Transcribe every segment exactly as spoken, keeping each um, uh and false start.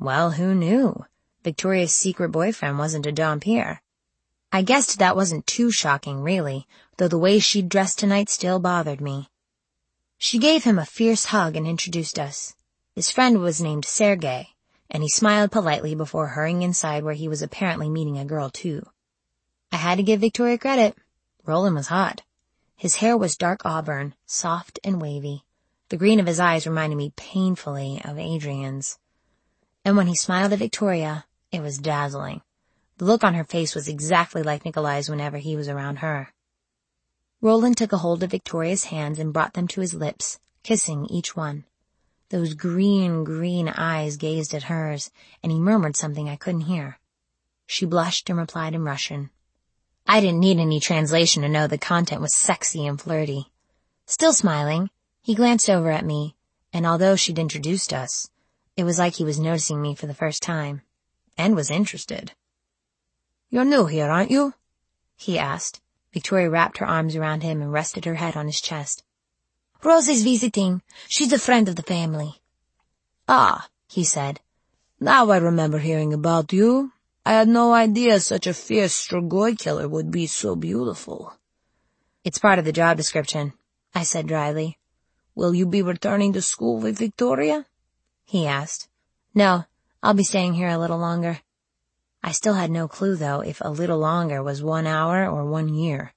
Well, who knew? Victoria's secret boyfriend wasn't a Dhampir. I guessed that wasn't too shocking, really, though the way she'd dressed tonight still bothered me. She gave him a fierce hug and introduced us. His friend was named Sergei, and he smiled politely before hurrying inside where he was apparently meeting a girl, too. I had to give Victoria credit. Roland was hot. His hair was dark auburn, soft and wavy. The green of his eyes reminded me painfully of Adrian's. And when he smiled at Victoria, it was dazzling. The look on her face was exactly like Nikolai's whenever he was around her. Roland took a hold of Victoria's hands and brought them to his lips, kissing each one. Those green, green eyes gazed at hers, and he murmured something I couldn't hear. She blushed and replied in Russian. I didn't need any translation to know the content was sexy and flirty. Still smiling, he glanced over at me, and although she'd introduced us, it was like he was noticing me for the first time, and was interested. You're new here, aren't you? He asked. Victoria wrapped her arms around him and rested her head on his chest. Rosie's visiting. She's a friend of the family. Ah, he said. Now I remember hearing about you. I had no idea such a fierce Strigoi killer would be so beautiful. It's part of the job description, I said dryly. Will you be returning to school with Victoria? He asked. No, I'll be staying here a little longer. I still had no clue, though, if a little longer was one hour or one year.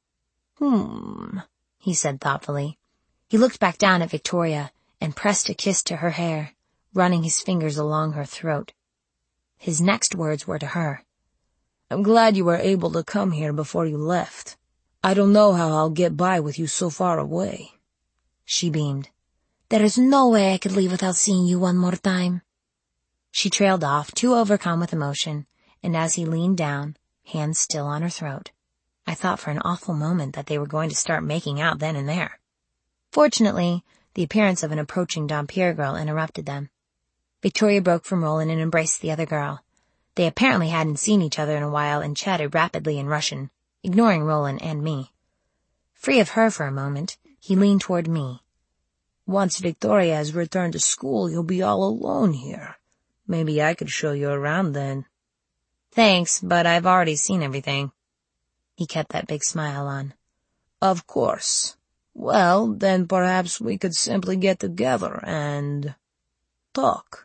Hmm, he said thoughtfully. He looked back down at Victoria and pressed a kiss to her hair, running his fingers along her throat. His next words were to her. I'm glad you were able to come here before you left. I don't know how I'll get by with you so far away. She beamed. There is no way I could leave without seeing you one more time. She trailed off, too overcome with emotion, and as he leaned down, hands still on her throat, I thought for an awful moment that they were going to start making out then and there. Fortunately, the appearance of an approaching Dhampir girl interrupted them. Victoria broke from Roland and embraced the other girl. They apparently hadn't seen each other in a while and chatted rapidly in Russian, ignoring Roland and me. Free of her for a moment, he leaned toward me. Once Victoria has returned to school, you'll be all alone here. Maybe I could show you around then. Thanks, but I've already seen everything. He kept that big smile on. Of course. Well, then perhaps we could simply get together and talk.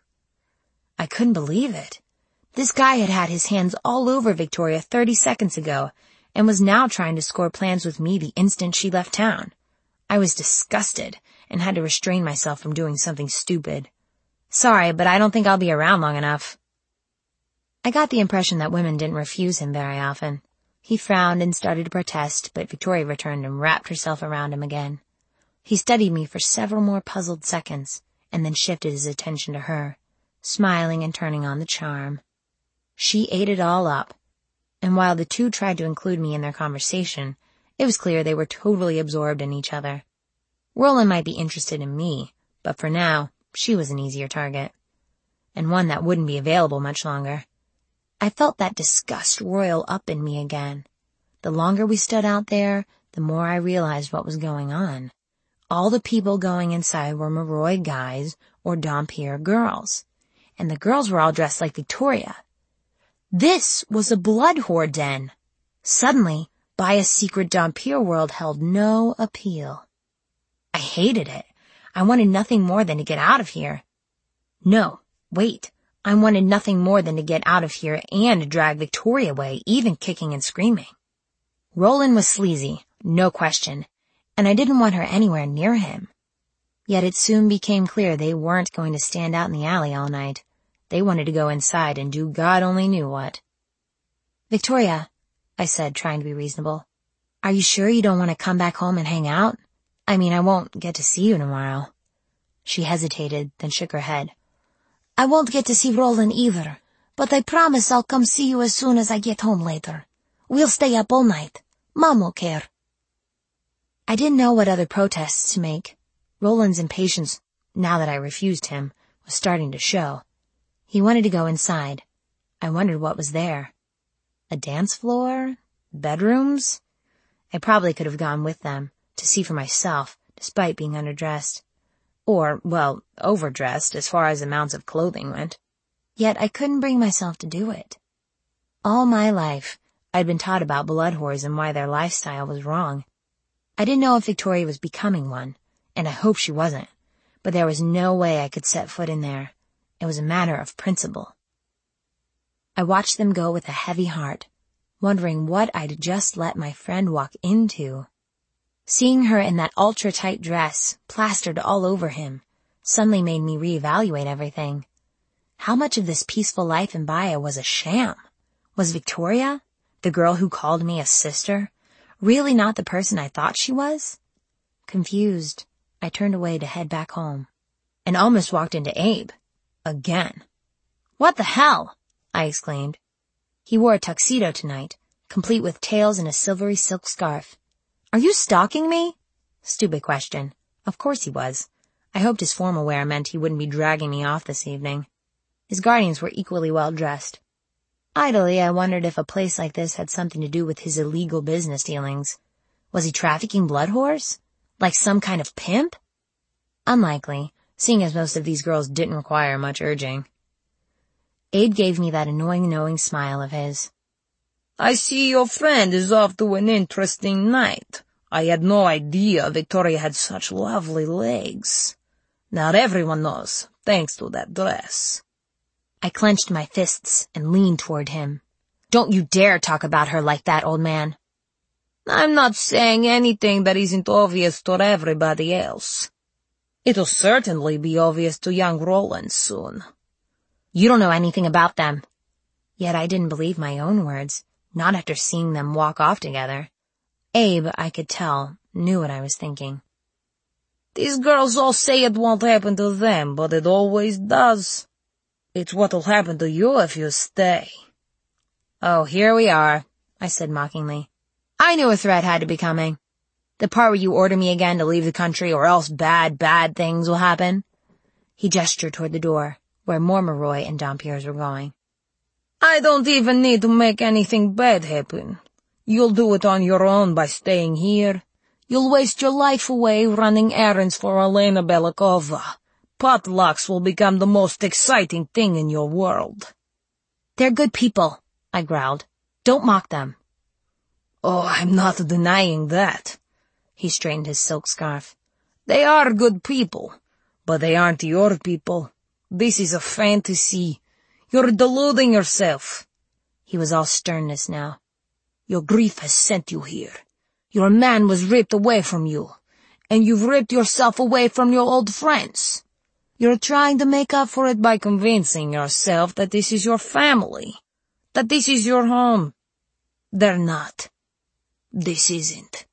I couldn't believe it. This guy had had his hands all over Victoria thirty seconds ago and was now trying to score plans with me the instant she left town. I was disgusted and had to restrain myself from doing something stupid. Sorry, but I don't think I'll be around long enough. I got the impression that women didn't refuse him very often. He frowned and started to protest, but Victoria returned and wrapped herself around him again. He studied me for several more puzzled seconds, and then shifted his attention to her, smiling and turning on the charm. She ate it all up, and while the two tried to include me in their conversation, it was clear they were totally absorbed in each other. Roland might be interested in me, but for now, she was an easier target, and one that wouldn't be available much longer. I felt that disgust roil up in me again. The longer we stood out there, the more I realized what was going on. All the people going inside were Moroi guys or Dhampir girls, and the girls were all dressed like Victoria. This was a blood whore den. Suddenly, Baya's secret Dhampir world held no appeal. I hated it. I wanted nothing more than to get out of here. No, wait. I wanted nothing more than to get out of here and drag Victoria away, even kicking and screaming. Roland was sleazy, no question, and I didn't want her anywhere near him. Yet it soon became clear they weren't going to stand out in the alley all night. They wanted to go inside and do God only knew what. Victoria, I said, trying to be reasonable, are you sure you don't want to come back home and hang out? I mean, I won't get to see you tomorrow. She hesitated, then shook her head. I won't get to see Roland either, but I promise I'll come see you as soon as I get home later. We'll stay up all night. Mom won't care. I didn't know what other protests to make. Roland's impatience, now that I refused him, was starting to show. He wanted to go inside. I wondered what was there. A dance floor? Bedrooms? I probably could have gone with them, to see for myself, despite being underdressed. Or, well, overdressed as far as amounts of clothing went. Yet I couldn't bring myself to do it. All my life, I'd been taught about blood whores and why their lifestyle was wrong. I didn't know if Victoria was becoming one, and I hoped she wasn't, but there was no way I could set foot in there. It was a matter of principle. I watched them go with a heavy heart, wondering what I'd just let my friend walk into. Seeing her in that ultra-tight dress, plastered all over him, suddenly made me reevaluate everything. How much of this peaceful life in Bahia was a sham? Was Victoria, the girl who called me a sister, really not the person I thought she was? Confused, I turned away to head back home, and almost walked into Abe. Again. "What the hell?" I exclaimed. He wore a tuxedo tonight, complete with tails and a silvery silk scarf. "Are you stalking me?" Stupid question. Of course he was. I hoped his formal wear meant he wouldn't be dragging me off this evening. His guardians were equally well dressed. Idly, I wondered if a place like this had something to do with his illegal business dealings. Was he trafficking blood whores? Like some kind of pimp? Unlikely, seeing as most of these girls didn't require much urging. Abe gave me that annoying knowing smile of his. "I see your friend is off to an interesting night. I had no idea Victoria had such lovely legs. Now everyone knows, thanks to that dress." I clenched my fists and leaned toward him. "Don't you dare talk about her like that, old man." "I'm not saying anything that isn't obvious to everybody else. It'll certainly be obvious to young Roland soon." "You don't know anything about them." Yet I didn't believe my own words, not after seeing them walk off together. Abe, I could tell, knew what I was thinking. "These girls all say it won't happen to them, but it always does. It's what'll happen to you if you stay." "Oh, here we are," I said mockingly. "I knew a threat had to be coming. The part where you order me again to leave the country or else bad, bad things will happen." He gestured toward the door, where Montmoreau and Dampierre were going. "I don't even need to make anything bad happen. You'll do it on your own by staying here. You'll waste your life away running errands for Elena Belikova. Potlucks will become the most exciting thing in your world." "They're good people," I growled. "Don't mock them." "Oh, I'm not denying that." He straightened his silk scarf. "They are good people, but they aren't your people. This is a fantasy. You're deluding yourself." He was all sternness now. "Your grief has sent you here. Your man was ripped away from you, and you've ripped yourself away from your old friends. You're trying to make up for it by convincing yourself that this is your family, that this is your home. They're not. This isn't."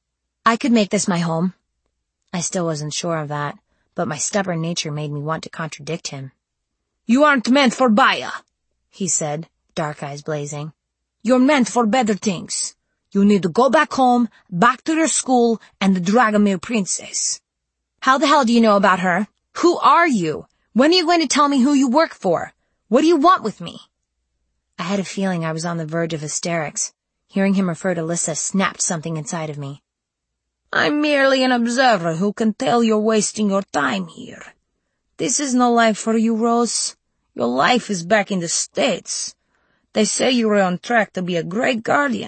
I could make this my home. I still wasn't sure of that, but my stubborn nature made me want to contradict him. "You aren't meant for Bahia," he said, dark eyes blazing. "You're meant for better things. You need to go back home, back to your school, and the Dragomir princess." "How the hell do you know about her? Who are you? When are you going to tell me who you work for? What do you want with me?" I had a feeling I was on the verge of hysterics. Hearing him refer to Lissa snapped something inside of me. "I'm merely an observer who can tell you're wasting your time here. This is no life for you, Rose. Your life is back in the States. They say you're on track to be a great guardian.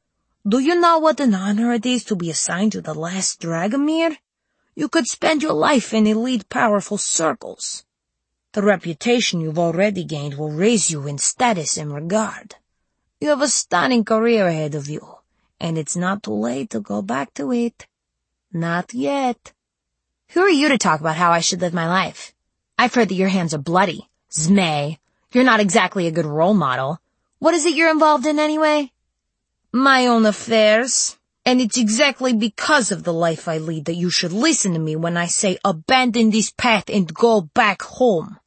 Do you know what an honor it is to be assigned to the last Dragomir? You could spend your life in elite powerful circles. The reputation you've already gained will raise you in status and regard. You have a stunning career ahead of you, and it's not too late to go back to it. Not yet." "Who are you to talk about how I should live my life? I've heard that your hands are bloody. Zmay, you're not exactly a good role model. What is it you're involved in anyway?" "My own affairs. And it's exactly because of the life I lead that you should listen to me when I say abandon this path and go back home."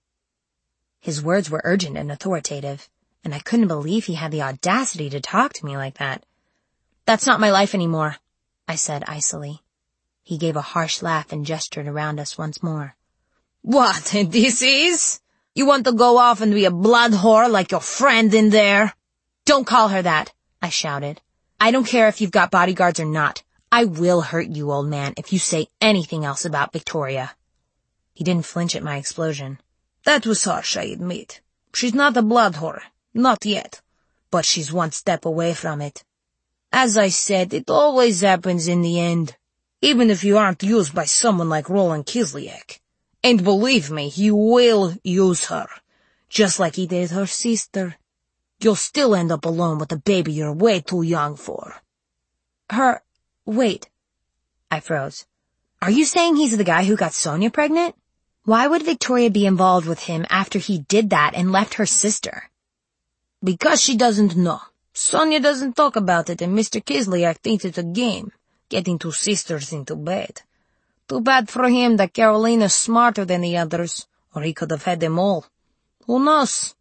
His words were urgent and authoritative, and I couldn't believe he had the audacity to talk to me like that. "That's not my life anymore," I said icily. He gave a harsh laugh and gestured around us once more. "What, and this is? You want to go off and be a blood whore like your friend in there?" "Don't call her that," I shouted. "I don't care if you've got bodyguards or not. I will hurt you, old man, if you say anything else about Victoria." He didn't flinch at my explosion. "That was harsh, I admit. She's not a blood whore. Not yet. But she's one step away from it. As I said, it always happens in the end. Even if you aren't used by someone like Roland Kislyak. And believe me, he will use her. Just like he did her sister. You'll still end up alone with a baby you're way too young for. Her... wait. I froze. Are you saying he's the guy who got Sonia pregnant? Why would Victoria be involved with him after he did that and left her sister? Because she doesn't know. Sonia doesn't talk about it, and Mister Kislyak thinks it's a game, getting two sisters into bed. Too bad for him that Carolina's smarter than the others, or he could have had them all. Who knows?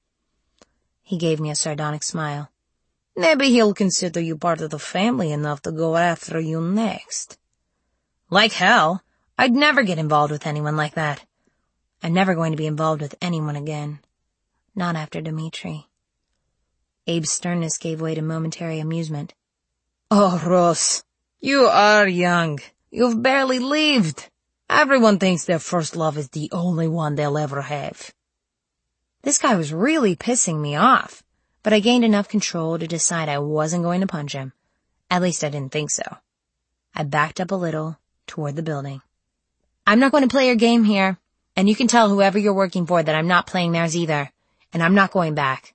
He gave me a sardonic smile. Maybe he'll consider you part of the family enough to go after you next. Like hell. I'd never get involved with anyone like that. I'm never going to be involved with anyone again. Not after Dmitri. Abe's sternness gave way to momentary amusement. Oh, Rose, you are young. You've barely lived. Everyone thinks their first love is the only one they'll ever have. This guy was really pissing me off, but I gained enough control to decide I wasn't going to punch him. At least I didn't think so. I backed up a little toward the building. I'm not going to play your game here, and you can tell whoever you're working for that I'm not playing theirs either, and I'm not going back.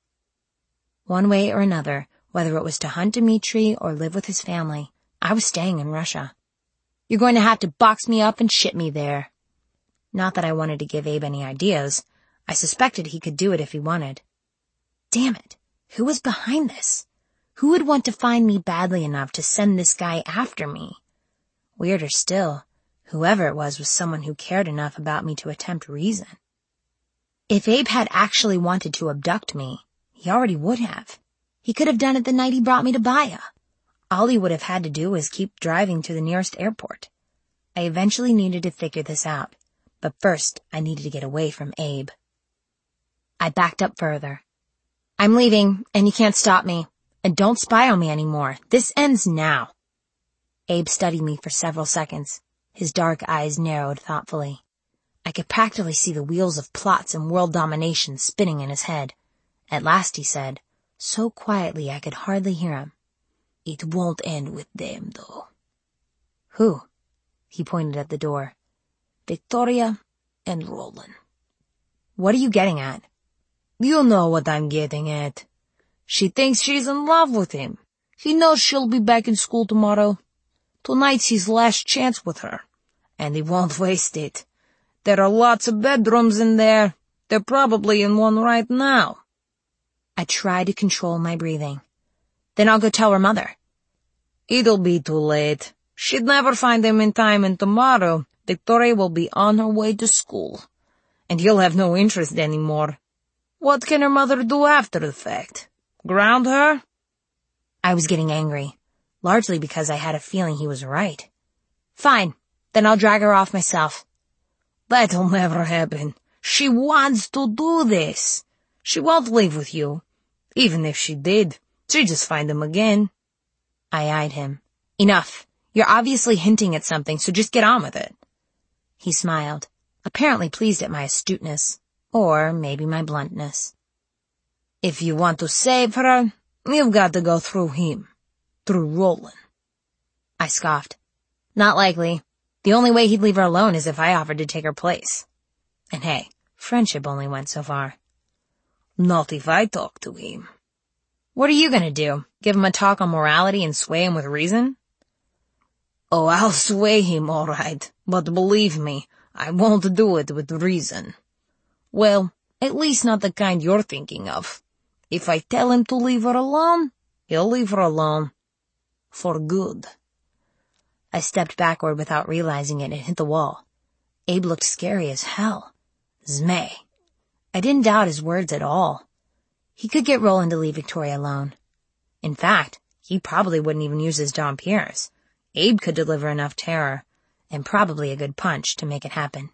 One way or another, whether it was to hunt Dmitri or live with his family, I was staying in Russia. You're going to have to box me up and ship me there. Not that I wanted to give Abe any ideas. I suspected he could do it if he wanted. Damn it. Who was behind this? Who would want to find me badly enough to send this guy after me? Weirder still, whoever it was was someone who cared enough about me to attempt reason. If Abe had actually wanted to abduct me, he already would have. He could have done it the night he brought me to Baya. All he would have had to do was keep driving to the nearest airport. I eventually needed to figure this out, but first I needed to get away from Abe. I backed up further. I'm leaving, and you can't stop me. And don't spy on me anymore. This ends now. Abe studied me for several seconds. His dark eyes narrowed thoughtfully. I could practically see the wheels of plots and world domination spinning in his head. At last he said, so quietly I could hardly hear him, "It won't end with them, though." Who? He pointed at the door. Victoria and Roland. What are you getting at? You know what I'm getting at. She thinks she's in love with him. He knows she'll be back in school tomorrow. Tonight's his last chance with her, and he won't waste it. There are lots of bedrooms in there. They're probably in one right now. I tried to control my breathing. Then I'll go tell her mother. It'll be too late. She'd never find him in time, and tomorrow Victoria will be on her way to school. And he'll have no interest anymore. What can her mother do after the fact? Ground her? I was getting angry, largely because I had a feeling he was right. Fine, then I'll drag her off myself. That'll never happen. She wants to do this. She won't leave with you. Even if she did, she'd just find him again. I eyed him. Enough. You're obviously hinting at something, so just get on with it. He smiled, apparently pleased at my astuteness, or maybe my bluntness. If you want to save her, you've got to go through him. Through Roland. I scoffed. Not likely. The only way he'd leave her alone is if I offered to take her place. And hey, friendship only went so far. Not if I talk to him. What are you gonna do? Give him a talk on morality and sway him with reason? Oh, I'll sway him, all right. But believe me, I won't do it with reason. Well, at least not the kind you're thinking of. If I tell him to leave her alone, he'll leave her alone. For good. I stepped backward without realizing it and hit the wall. Abe looked scary as hell. Zmay. I didn't doubt his words at all. He could get Roland to leave Victoria alone. In fact, he probably wouldn't even use his Dompiers. Abe could deliver enough terror, and probably a good punch, to make it happen.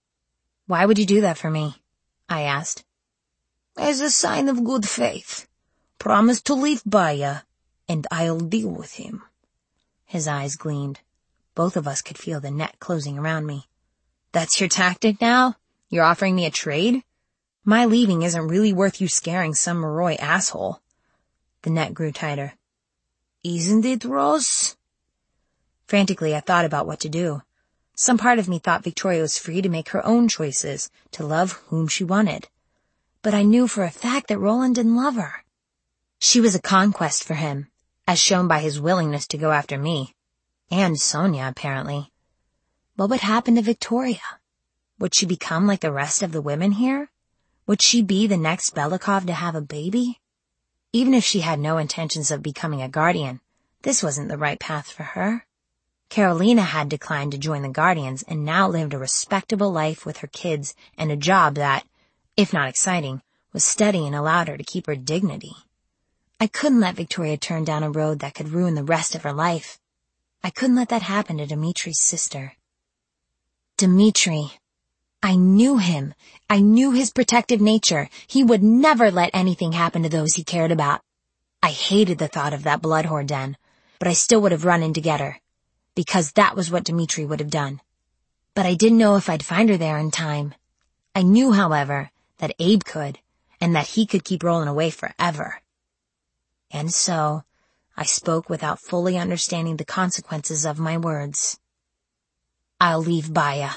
Why would you do that for me? I asked. As a sign of good faith. Promise to leave Baya, and I'll deal with him. His eyes gleamed. Both of us could feel the net closing around me. That's your tactic now? You're offering me a trade? My leaving isn't really worth you scaring some Moroi asshole. The net grew tighter. Isn't it, Rose? Frantically, I thought about what to do. Some part of me thought Victoria was free to make her own choices, to love whom she wanted. But I knew for a fact that Roland didn't love her. She was a conquest for him, as shown by his willingness to go after me. And Sonia, apparently. What would happen to Victoria? Would she become like the rest of the women here? Would she be the next Belikov to have a baby? Even if she had no intentions of becoming a guardian, this wasn't the right path for her. Carolina had declined to join the Guardians and now lived a respectable life with her kids and a job that, if not exciting, was steady and allowed her to keep her dignity. I couldn't let Victoria turn down a road that could ruin the rest of her life. I couldn't let that happen to Dimitri's sister. Dimitri. I knew him. I knew his protective nature. He would never let anything happen to those he cared about. I hated the thought of that blood whore den, but I still would have run in to get her. Because that was what Dimitri would have done. But I didn't know if I'd find her there in time. I knew, however, that Abe could, and that he could keep rolling away forever. And so, I spoke without fully understanding the consequences of my words. I'll leave Baya.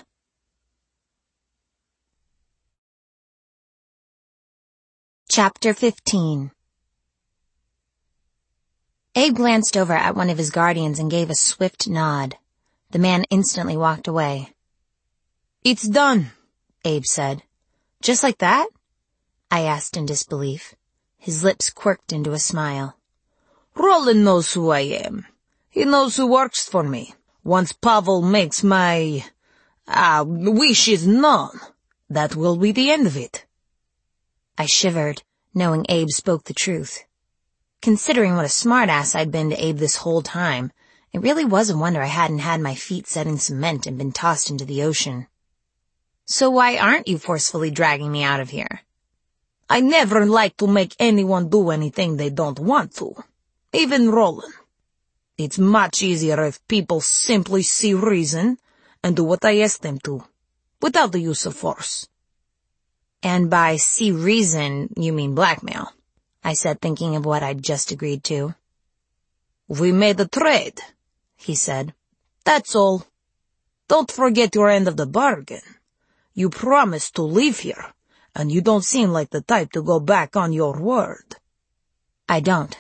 Chapter fifteen. Abe glanced over at one of his guardians and gave a swift nod. The man instantly walked away. It's done, Abe said. Just like that? I asked in disbelief. His lips quirked into a smile. Roland knows who I am. He knows who works for me. Once Pavel makes my, uh, wishes known, that will be the end of it. I shivered, knowing Abe spoke the truth. Considering what a smartass I'd been to Abe this whole time, it really was a wonder I hadn't had my feet set in cement and been tossed into the ocean. So why aren't you forcefully dragging me out of here? I never like to make anyone do anything they don't want to. Even Roland. It's much easier if people simply see reason and do what I ask them to, without the use of force. And by see reason, you mean blackmail, I said, thinking of what I'd just agreed to. We made a trade, he said. That's all. Don't forget your end of the bargain. You promised to leave here, and you don't seem like the type to go back on your word. I don't.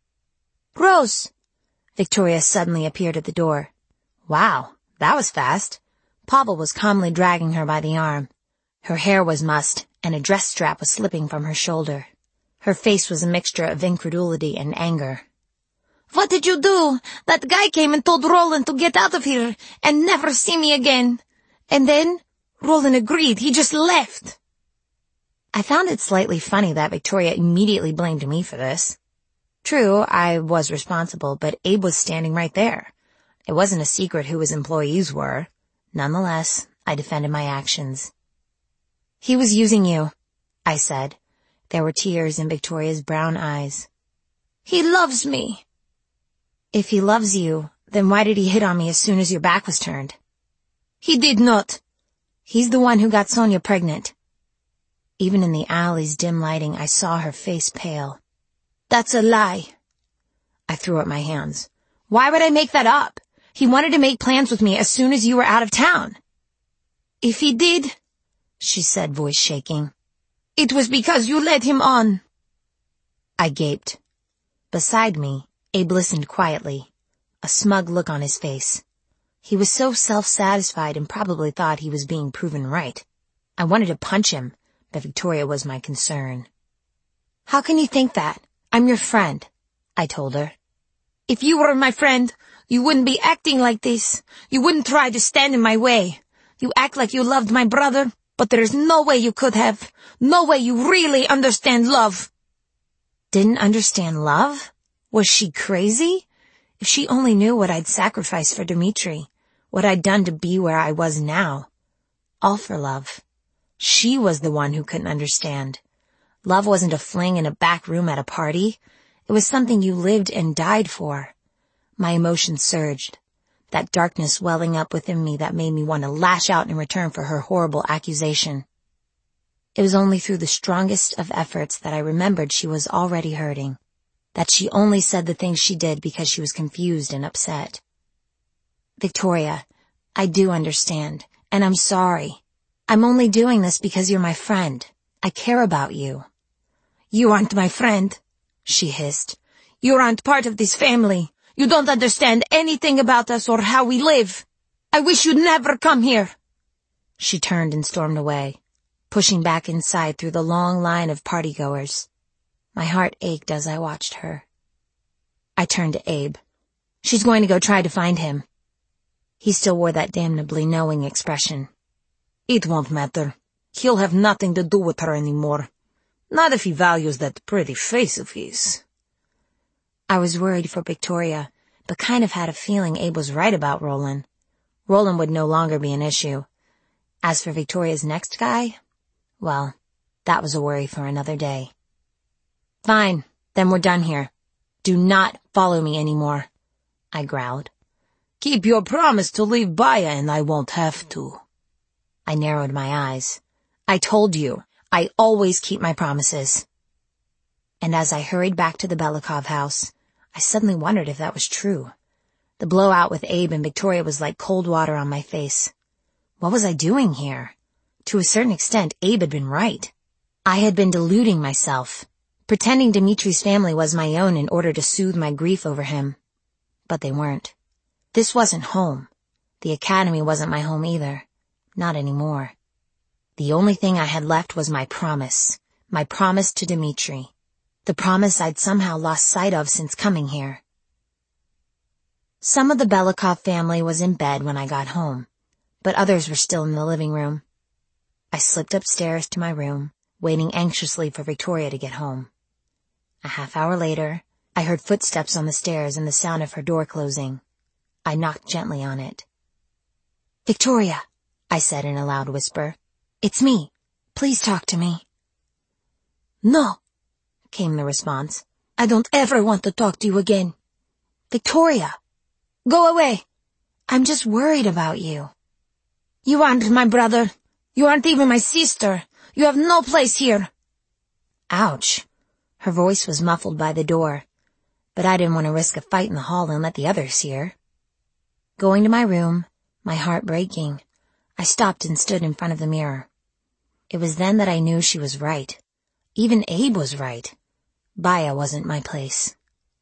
Rose! Victoria suddenly appeared at the door. Wow, that was fast. Pavel was calmly dragging her by the arm. Her hair was mussed, and a dress strap was slipping from her shoulder. Her face was a mixture of incredulity and anger. What did you do? That guy came and told Roland to get out of here and never see me again. And then Roland agreed. He just left. I found it slightly funny that Victoria immediately blamed me for this. True, I was responsible, but Abe was standing right there. It wasn't a secret who his employees were. Nonetheless, I defended my actions. He was using you, I said. There were tears in Victoria's brown eyes. He loves me. If he loves you, then why did he hit on me as soon as your back was turned? He did not. He's the one who got Sonia pregnant. Even in the alley's dim lighting, I saw her face pale. That's a lie. I threw up my hands. Why would I make that up? He wanted to make plans with me as soon as you were out of town. If he did, she said, voice shaking, it was because you led him on. I gaped. Beside me, Abe listened quietly, a smug look on his face. He was so self-satisfied and probably thought he was being proven right. I wanted to punch him, but Victoria was my concern. How can you think that? I'm your friend, I told her. If you were my friend, you wouldn't be acting like this. You wouldn't try to stand in my way. You act like you loved my brother, but there's no way you could have. No way you really understand love. Didn't understand love? Was she crazy? If she only knew what I'd sacrificed for Dimitri, what I'd done to be where I was now. All for love. She was the one who couldn't understand. Love wasn't a fling in a back room at a party. It was something you lived and died for. My emotions surged. That darkness welling up within me that made me want to lash out in return for her horrible accusation. It was only through the strongest of efforts that I remembered she was already hurting, that she only said the things she did because she was confused and upset. Victoria, I do understand, and I'm sorry. I'm only doing this because you're my friend. I care about you. You aren't my friend, she hissed. You aren't part of this family. You don't understand anything about us or how we live. I wish you'd never come here. She turned and stormed away, pushing back inside through the long line of partygoers. My heart ached as I watched her. I turned to Abe. She's going to go try to find him. He still wore that damnably knowing expression. It won't matter. He'll have nothing to do with her anymore. Not if he values that pretty face of his. I was worried for Victoria, but kind of had a feeling Abe was right about Roland. Roland would no longer be an issue. As for Victoria's next guy, well, that was a worry for another day. Fine, then we're done here. Do not follow me anymore, I growled. Keep your promise to leave Baya and I won't have to. I narrowed my eyes. I told you, I always keep my promises. And as I hurried back to the Belikov house, I suddenly wondered if that was true. The blowout with Abe and Victoria was like cold water on my face. What was I doing here? To a certain extent, Abe had been right. I had been deluding myself, pretending Dimitri's family was my own in order to soothe my grief over him. But they weren't. This wasn't home. The academy wasn't my home either. Not anymore. The only thing I had left was my promise. My promise to Dimitri. The promise I'd somehow lost sight of since coming here. Some of the Belikov family was in bed when I got home, but others were still in the living room. I slipped upstairs to my room, waiting anxiously for Victoria to get home. A half hour later, I heard footsteps on the stairs and the sound of her door closing. I knocked gently on it. Victoria, I said in a loud whisper. It's me. Please talk to me. No, came the response. I don't ever want to talk to you again. Victoria, go away. I'm just worried about you. You aren't my brother. You aren't even my sister. You have no place here. Ouch. Her voice was muffled by the door, but I didn't want to risk a fight in the hall and let the others hear. Going to my room, my heart breaking, I stopped and stood in front of the mirror. It was then that I knew she was right. Even Abe was right. Baya wasn't my place.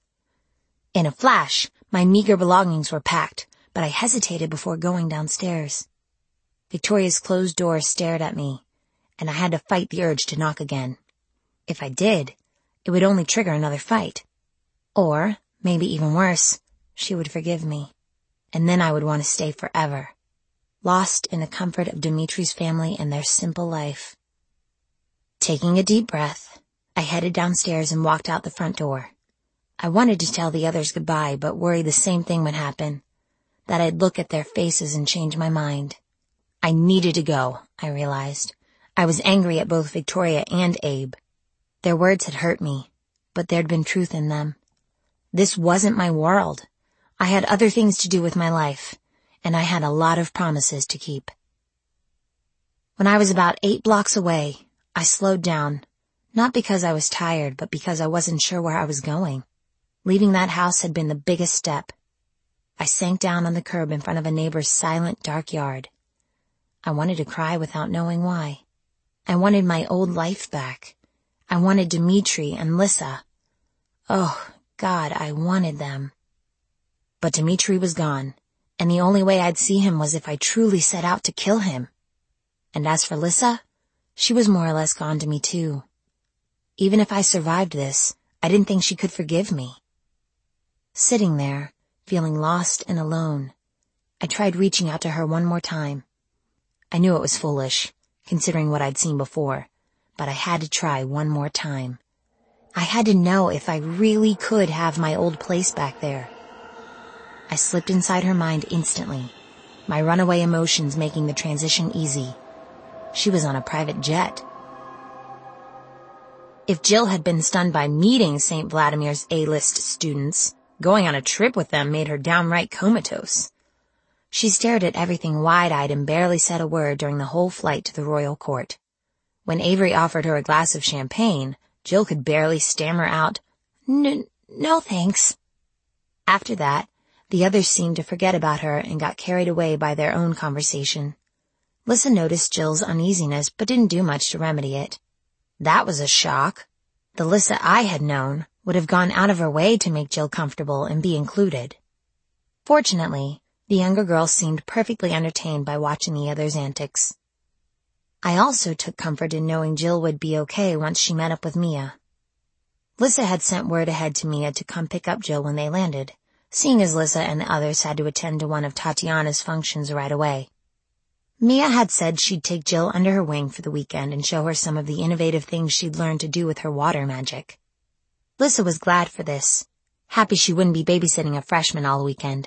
In a flash, my meager belongings were packed, but I hesitated before going downstairs. Victoria's closed door stared at me, and I had to fight the urge to knock again. If I did, it would only trigger another fight. Or, maybe even worse, she would forgive me, and then I would want to stay forever, lost in the comfort of Dimitri's family and their simple life. Taking a deep breath, I headed downstairs and walked out the front door. I wanted to tell the others goodbye, but worried the same thing would happen, that I'd look at their faces and change my mind. I needed to go, I realized. I was angry at both Victoria and Abe. Their words had hurt me, but there'd been truth in them. This wasn't my world. I had other things to do with my life, and I had a lot of promises to keep. When I was about eight blocks away, I slowed down, not because I was tired, but because I wasn't sure where I was going. Leaving that house had been the biggest step. I sank down on the curb in front of a neighbor's silent, dark yard. I wanted to cry without knowing why. I wanted my old life back. I wanted Dimitri and Lissa. Oh, God, I wanted them. But Dimitri was gone, and the only way I'd see him was if I truly set out to kill him. And as for Lissa, she was more or less gone to me too. Even if I survived this, I didn't think she could forgive me. Sitting there, feeling lost and alone, I tried reaching out to her one more time. I knew it was foolish, considering what I'd seen before, but I had to try one more time. I had to know if I really could have my old place back there. I slipped inside her mind instantly, my runaway emotions making the transition easy. She was on a private jet. If Jill had been stunned by meeting Saint Vladimir's A-list students, going on a trip with them made her downright comatose. She stared at everything wide-eyed and barely said a word during the whole flight to the royal court. When Avery offered her a glass of champagne, Jill could barely stammer out, "N- no thanks." After that, the others seemed to forget about her and got carried away by their own conversation. Lissa noticed Jill's uneasiness but didn't do much to remedy it. That was a shock. The Lissa I had known would have gone out of her way to make Jill comfortable and be included. Fortunately, the younger girl seemed perfectly entertained by watching the others' antics. I also took comfort in knowing Jill would be okay once she met up with Mia. Lissa had sent word ahead to Mia to come pick up Jill when they landed, seeing as Lissa and the others had to attend to one of Tatiana's functions right away. Mia had said she'd take Jill under her wing for the weekend and show her some of the innovative things she'd learned to do with her water magic. Lissa was glad for this, happy she wouldn't be babysitting a freshman all weekend.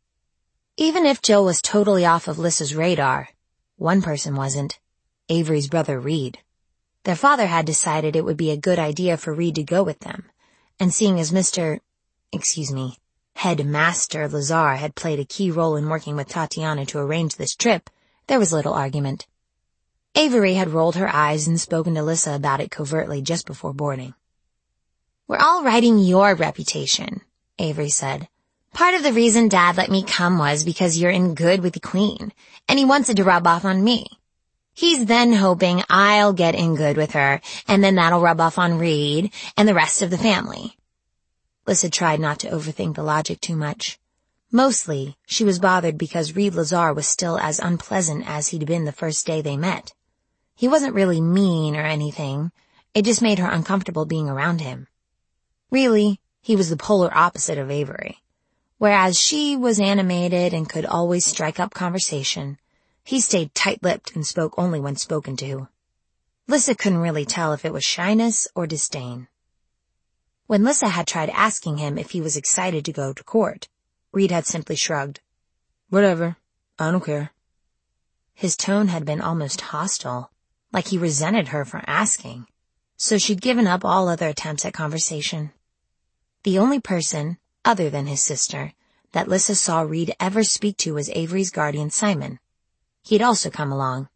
Even if Jill was totally off of Lissa's radar, one person wasn't: Avery's brother Reed. Their father had decided it would be a good idea for Reed to go with them, and seeing as Mister, excuse me, Head Master Lazar had played a key role in working with Tatiana to arrange this trip, there was little argument. Avery had rolled her eyes and spoken to Lissa about it covertly just before boarding. "We're all riding your reputation," Avery said. "Part of the reason Dad let me come was because you're in good with the Queen, and he wants it to rub off on me. He's then hoping I'll get in good with her, and then that'll rub off on Reed and the rest of the family." Lissa tried not to overthink the logic too much. Mostly, she was bothered because Reed Lazar was still as unpleasant as he'd been the first day they met. He wasn't really mean or anything. It just made her uncomfortable being around him. Really, he was the polar opposite of Avery. Whereas she was animated and could always strike up conversation, he stayed tight-lipped and spoke only when spoken to. Lissa couldn't really tell if it was shyness or disdain. When Lissa had tried asking him if he was excited to go to court, Reed had simply shrugged. "Whatever. I don't care." His tone had been almost hostile, like he resented her for asking, so she'd given up all other attempts at conversation. The only person, other than his sister, that Lissa saw Reed ever speak to was Avery's guardian Simon. He'd also come along.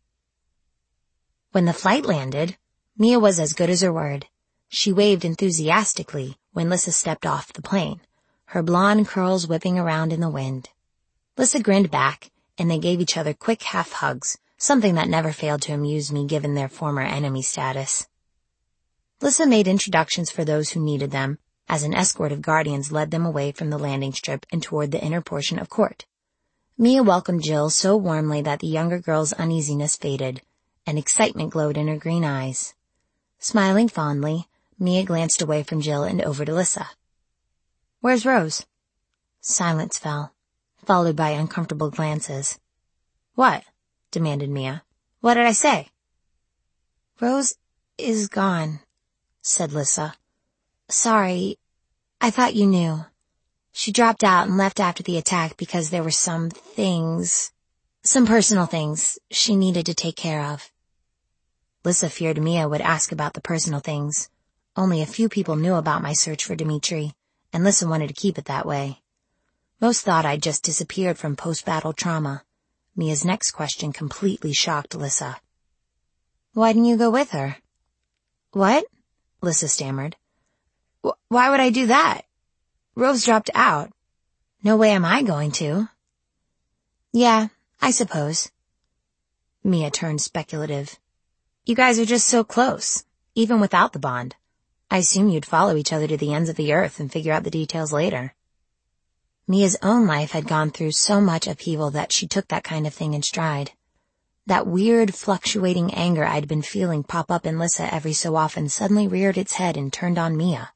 When the flight landed, Mia was as good as her word. She waved enthusiastically when Lissa stepped off the plane, her blonde curls whipping around in the wind. Lissa grinned back, and they gave each other quick half-hugs, something that never failed to amuse me given their former enemy status. Lissa made introductions for those who needed them, as an escort of guardians led them away from the landing strip and toward the inner portion of court. Mia welcomed Jill so warmly that the younger girl's uneasiness faded, and excitement glowed in her green eyes. Smiling fondly, Mia glanced away from Jill and over to Lissa. "Where's Rose?" Silence fell, followed by uncomfortable glances. "What?" demanded Mia. "What did I say?" "Rose is gone," said Lissa. "Sorry, I thought you knew. She dropped out and left after the attack because there were some things, some personal things she needed to take care of." Lissa feared Mia would ask about the personal things. Only a few people knew about my search for Dimitri, and Lissa wanted to keep it that way. Most thought I'd just disappeared from post-battle trauma. Mia's next question completely shocked Lissa. "Why didn't you go with her?" "What?" Lissa stammered. "Why would I do that? Rose dropped out. No way am I going to." "Yeah, I suppose." Mia turned speculative. "You guys are just so close, even without the bond. I assume you'd follow each other to the ends of the earth and figure out the details later." Mia's own life had gone through so much upheaval that she took that kind of thing in stride. That weird, fluctuating anger I'd been feeling pop up in Lissa every so often suddenly reared its head and turned on Mia.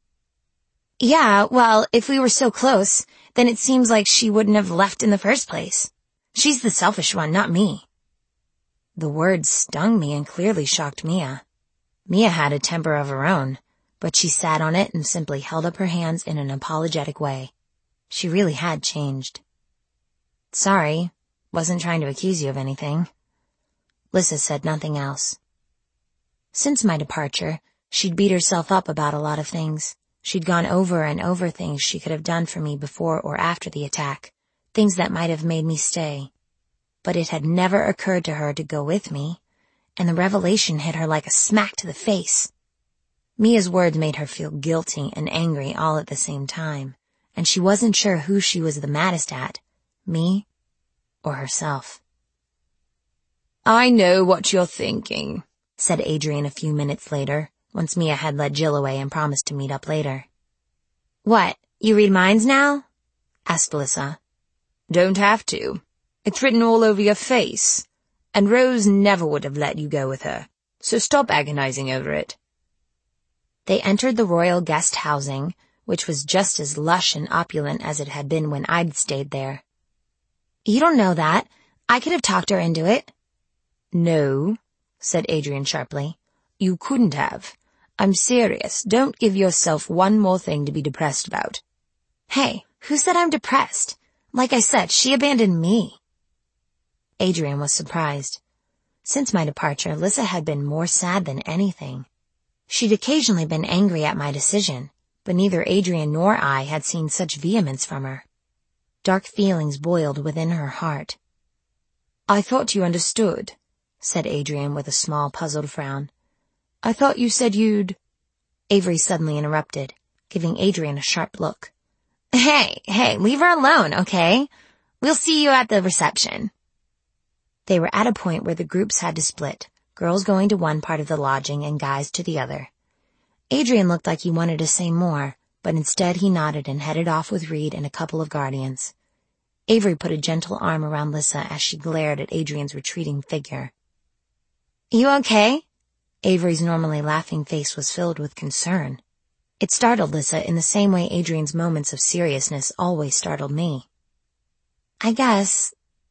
"Yeah, well, if we were so close, then it seems like she wouldn't have left in the first place. She's the selfish one, not me." The words stung me and clearly shocked Mia. Mia had a temper of her own, but she sat on it and simply held up her hands in an apologetic way. She really had changed. "Sorry, wasn't trying to accuse you of anything." Lissa said nothing else. Since my departure, she'd beat herself up about a lot of things. She'd gone over and over things she could have done for me before or after the attack, things that might have made me stay. But it had never occurred to her to go with me, and the revelation hit her like a smack to the face. Mia's words made her feel guilty and angry all at the same time, and she wasn't sure who she was the maddest at, me or herself. "I know what you're thinking," said Adrian a few minutes later, once Mia had led Jill away and promised to meet up later. "What, you read minds now?" asked Lissa. "Don't have to. It's written all over your face. And Rose never would have let you go with her, so stop agonizing over it." They entered the royal guest housing, which was just as lush and opulent as it had been when I'd stayed there. "You don't know that. I could have talked her into it." "No," said Adrian sharply. "You couldn't have. I'm serious. Don't give yourself one more thing to be depressed about." "Hey, who said I'm depressed? Like I said, she abandoned me." Adrian was surprised. Since my departure, Lissa had been more sad than anything. She'd occasionally been angry at my decision, but neither Adrian nor I had seen such vehemence from her. Dark feelings boiled within her heart. "I thought you understood," said Adrian with a small puzzled frown. "I thought you said you'd—" Avery suddenly interrupted, giving Adrian a sharp look. "Hey, hey, leave her alone, okay? We'll see you at the reception." They were at a point where the groups had to split, girls going to one part of the lodging and guys to the other. Adrian looked like he wanted to say more, but instead he nodded and headed off with Reed and a couple of guardians. Avery put a gentle arm around Lissa as she glared at Adrian's retreating figure. "You okay?" Avery's normally laughing face was filled with concern. It startled Lissa in the same way Adrian's moments of seriousness always startled me. "I guess...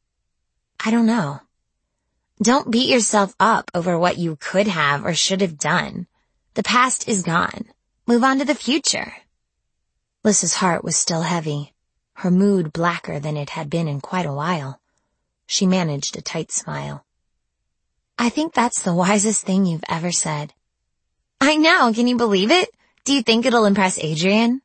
I don't know." "Don't beat yourself up over what you could have or should have done. The past is gone. Move on to the future." Lissa's heart was still heavy, her mood blacker than it had been in quite a while. She managed a tight smile. "I think that's the wisest thing you've ever said." "I know, can you believe it? Do you think it'll impress Adrian?"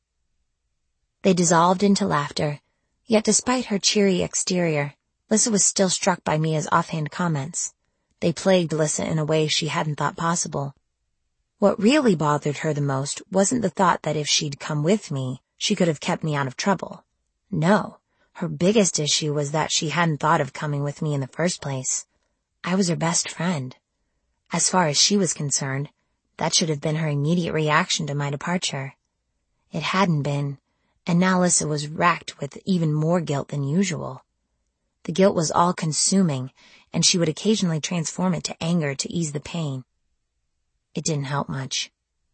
They dissolved into laughter, yet despite her cheery exterior, Lissa was still struck by Mia's offhand comments. They plagued Lissa in a way she hadn't thought possible. What really bothered her the most wasn't the thought that if she'd come with me, she could have kept me out of trouble. No, her biggest issue was that she hadn't thought of coming with me in the first place. I was her best friend. As far as she was concerned, that should have been her immediate reaction to my departure. It hadn't been, and now Lissa was racked with even more guilt than usual. The guilt was all-consuming, and she would occasionally transform it to anger to ease the pain. It didn't help much.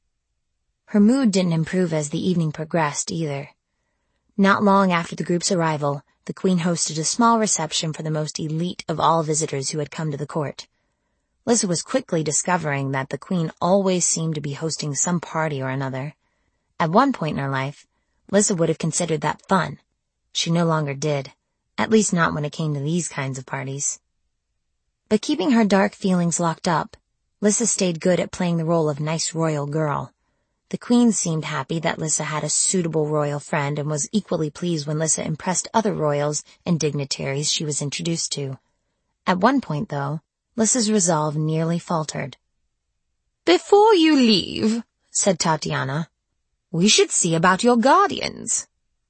Her mood didn't improve as the evening progressed, either. Not long after the group's arrival, the Queen hosted a small reception for the most elite of all visitors who had come to the court. Lissa was quickly discovering that the Queen always seemed to be hosting some party or another. At one point in her life, Lissa would have considered that fun. She no longer did. At least not when it came to these kinds of parties. But keeping her dark feelings locked up, Lissa stayed good at playing the role of nice royal girl. The Queen seemed happy that Lissa had a suitable royal friend and was equally pleased when Lissa impressed other royals and dignitaries she was introduced to. At one point, though, Lissa's resolve nearly faltered. "Before you leave," said Tatiana, "we should see about your guardians."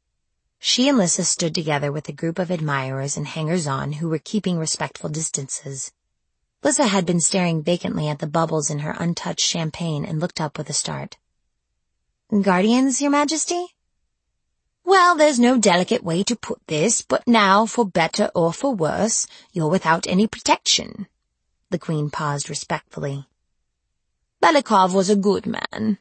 She and Lissa stood together with a group of admirers and hangers-on who were keeping respectful distances. Lissa had been staring vacantly at the bubbles in her untouched champagne and looked up with a start. "Guardians, Your Majesty?" "Well, there's no delicate way to put this, but now, for better or for worse, you're without any protection." The Queen paused respectfully. "Belikov was a good man."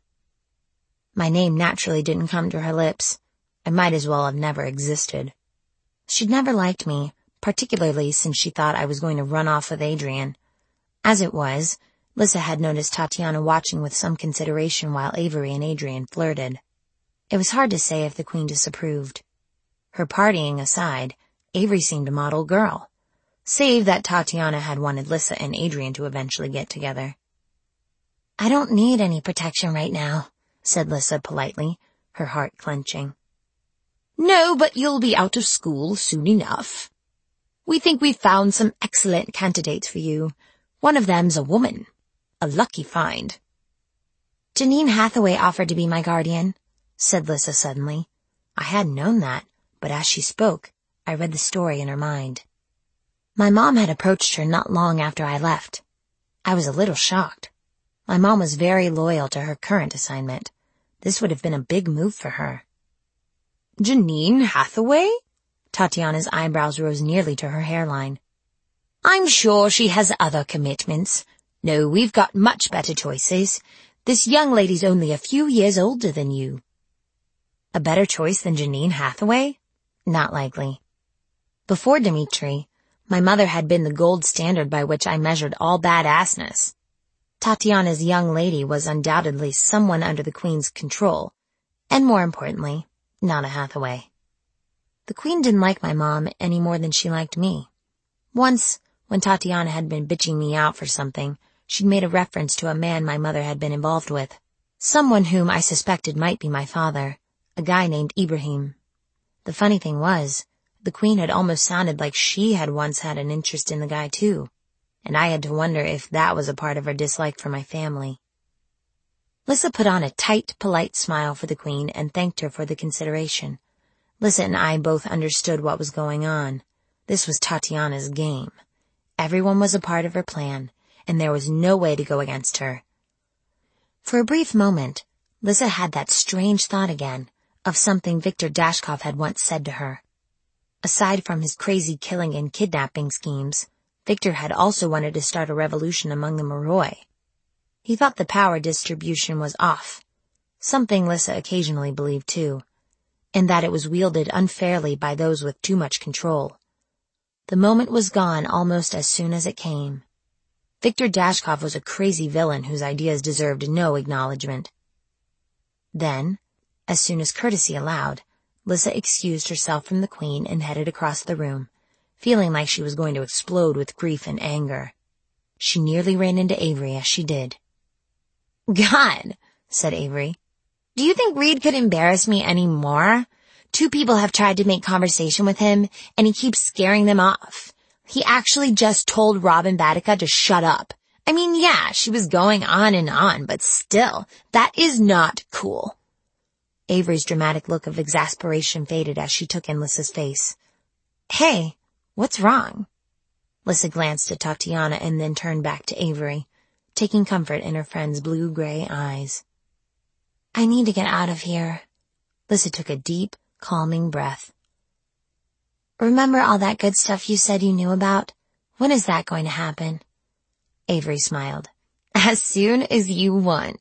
My name naturally didn't come to her lips. I might as well have never existed. She'd never liked me, particularly since she thought I was going to run off with Adrian. As it was, Lissa had noticed Tatiana watching with some consideration while Avery and Adrian flirted. It was hard to say if the Queen disapproved. Her partying aside, Avery seemed a model girl, save that Tatiana had wanted Lissa and Adrian to eventually get together. "I don't need any protection right now," said Lissa politely, her heart clenching. "No, but you'll be out of school soon enough. We think we've found some excellent candidates for you. One of them's a woman. A lucky find. Janine Hathaway offered to be my guardian, said Lissa suddenly. I hadn't known that, but as she spoke, I read the story in her mind. My mom had approached her not long after I left. I was a little shocked. My mom was very loyal to her current assignment. This would have been a big move for her. Janine Hathaway? Tatiana's eyebrows rose nearly to her hairline. I'm sure she has other commitments. No, we've got much better choices. This young lady's only a few years older than you. A better choice than Janine Hathaway? Not likely. Before Dimitri, my mother had been the gold standard by which I measured all badassness. Tatiana's young lady was undoubtedly someone under the Queen's control, and more importantly, not a Hathaway. The Queen didn't like my mom any more than she liked me. Once, when Tatiana had been bitching me out for something, she'd made a reference to a man my mother had been involved with, someone whom I suspected might be my father, a guy named Ibrahim. The funny thing was, the Queen had almost sounded like she had once had an interest in the guy too, and I had to wonder if that was a part of her dislike for my family. Lissa put on a tight, polite smile for the Queen and thanked her for the consideration. Lissa and I both understood what was going on. This was Tatiana's game. Everyone was a part of her plan, and there was no way to go against her. For a brief moment, Lissa had that strange thought again of something Viktor Dashkov had once said to her. Aside from his crazy killing and kidnapping schemes, Viktor had also wanted to start a revolution among the Moroi. He thought the power distribution was off, something Lissa occasionally believed too, and that it was wielded unfairly by those with too much control. The moment was gone almost as soon as it came. Viktor Dashkov was a crazy villain whose ideas deserved no acknowledgement. Then, as soon as courtesy allowed, Lissa excused herself from the Queen and headed across the room, feeling like she was going to explode with grief and anger. She nearly ran into Avery as she did. God, said Avery, do you think Reed could embarrass me any more? Two people have tried to make conversation with him, and he keeps scaring them off. He actually just told Robin Batica to shut up. I mean, yeah, she was going on and on, but still, that is not cool. Avery's dramatic look of exasperation faded as she took in Lissa's face. Hey, what's wrong? Lissa glanced at Tatiana and then turned back to Avery, taking comfort in her friend's blue-gray eyes. I need to get out of here. Lissa took a deep, calming breath. Remember all that good stuff you said you knew about? When is that going to happen? Avery smiled. As soon as you want.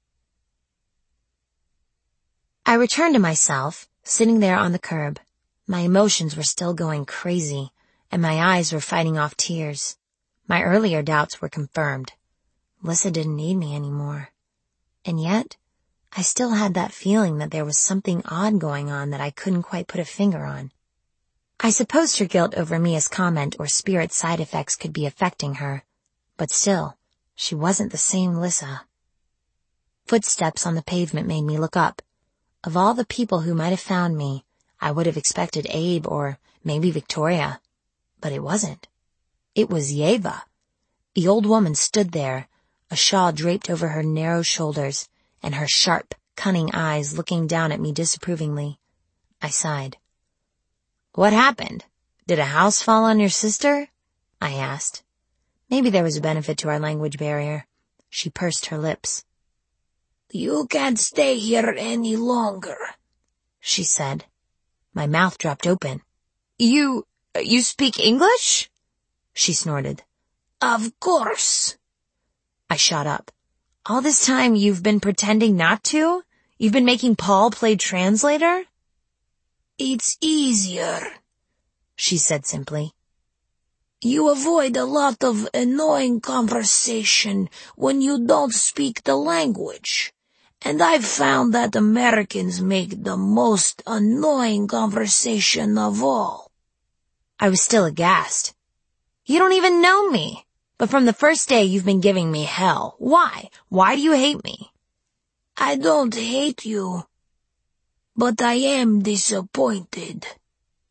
I returned to myself, sitting there on the curb. My emotions were still going crazy, and my eyes were fighting off tears. My earlier doubts were confirmed. Lissa didn't need me anymore. And yet, I still had that feeling that there was something odd going on that I couldn't quite put a finger on. I supposed her guilt over Mia's comment or spirit side effects could be affecting her, but still, she wasn't the same Lissa. Footsteps on the pavement made me look up. Of all the people who might have found me, I would have expected Abe or maybe Victoria. But it wasn't. It was Yeva. The old woman stood there, a shawl draped over her narrow shoulders, and her sharp, cunning eyes looking down at me disapprovingly. I sighed. What happened? Did a house fall on your sister? I asked. Maybe there was a benefit to our language barrier. She pursed her lips. You can't stay here any longer, she said. My mouth dropped open. You, you speak English? She snorted. Of course. I shot up. All this time you've been pretending not to? You've been making Paul play translator? It's easier, she said simply. You avoid a lot of annoying conversation when you don't speak the language. And I've found that Americans make the most annoying conversation of all. I was still aghast. You don't even know me. But from the first day you've been giving me hell. Why? Why do you hate me? I don't hate you. But I am disappointed.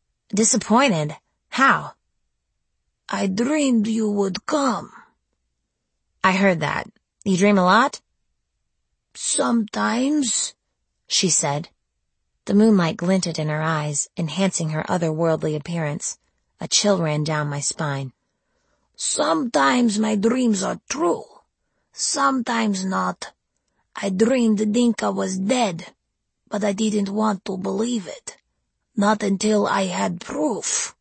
Disappointed? How? I dreamed you would come. I heard that. You dream a lot? Sometimes, she said. The moonlight glinted in her eyes, enhancing her otherworldly appearance. A chill ran down my spine. Sometimes my dreams are true. Sometimes not. I dreamed Dinka was dead, but I didn't want to believe it. Not until I had proof.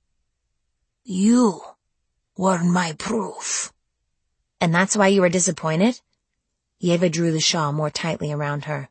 You were my proof. And that's why you were disappointed? Yeva drew the shawl more tightly around her.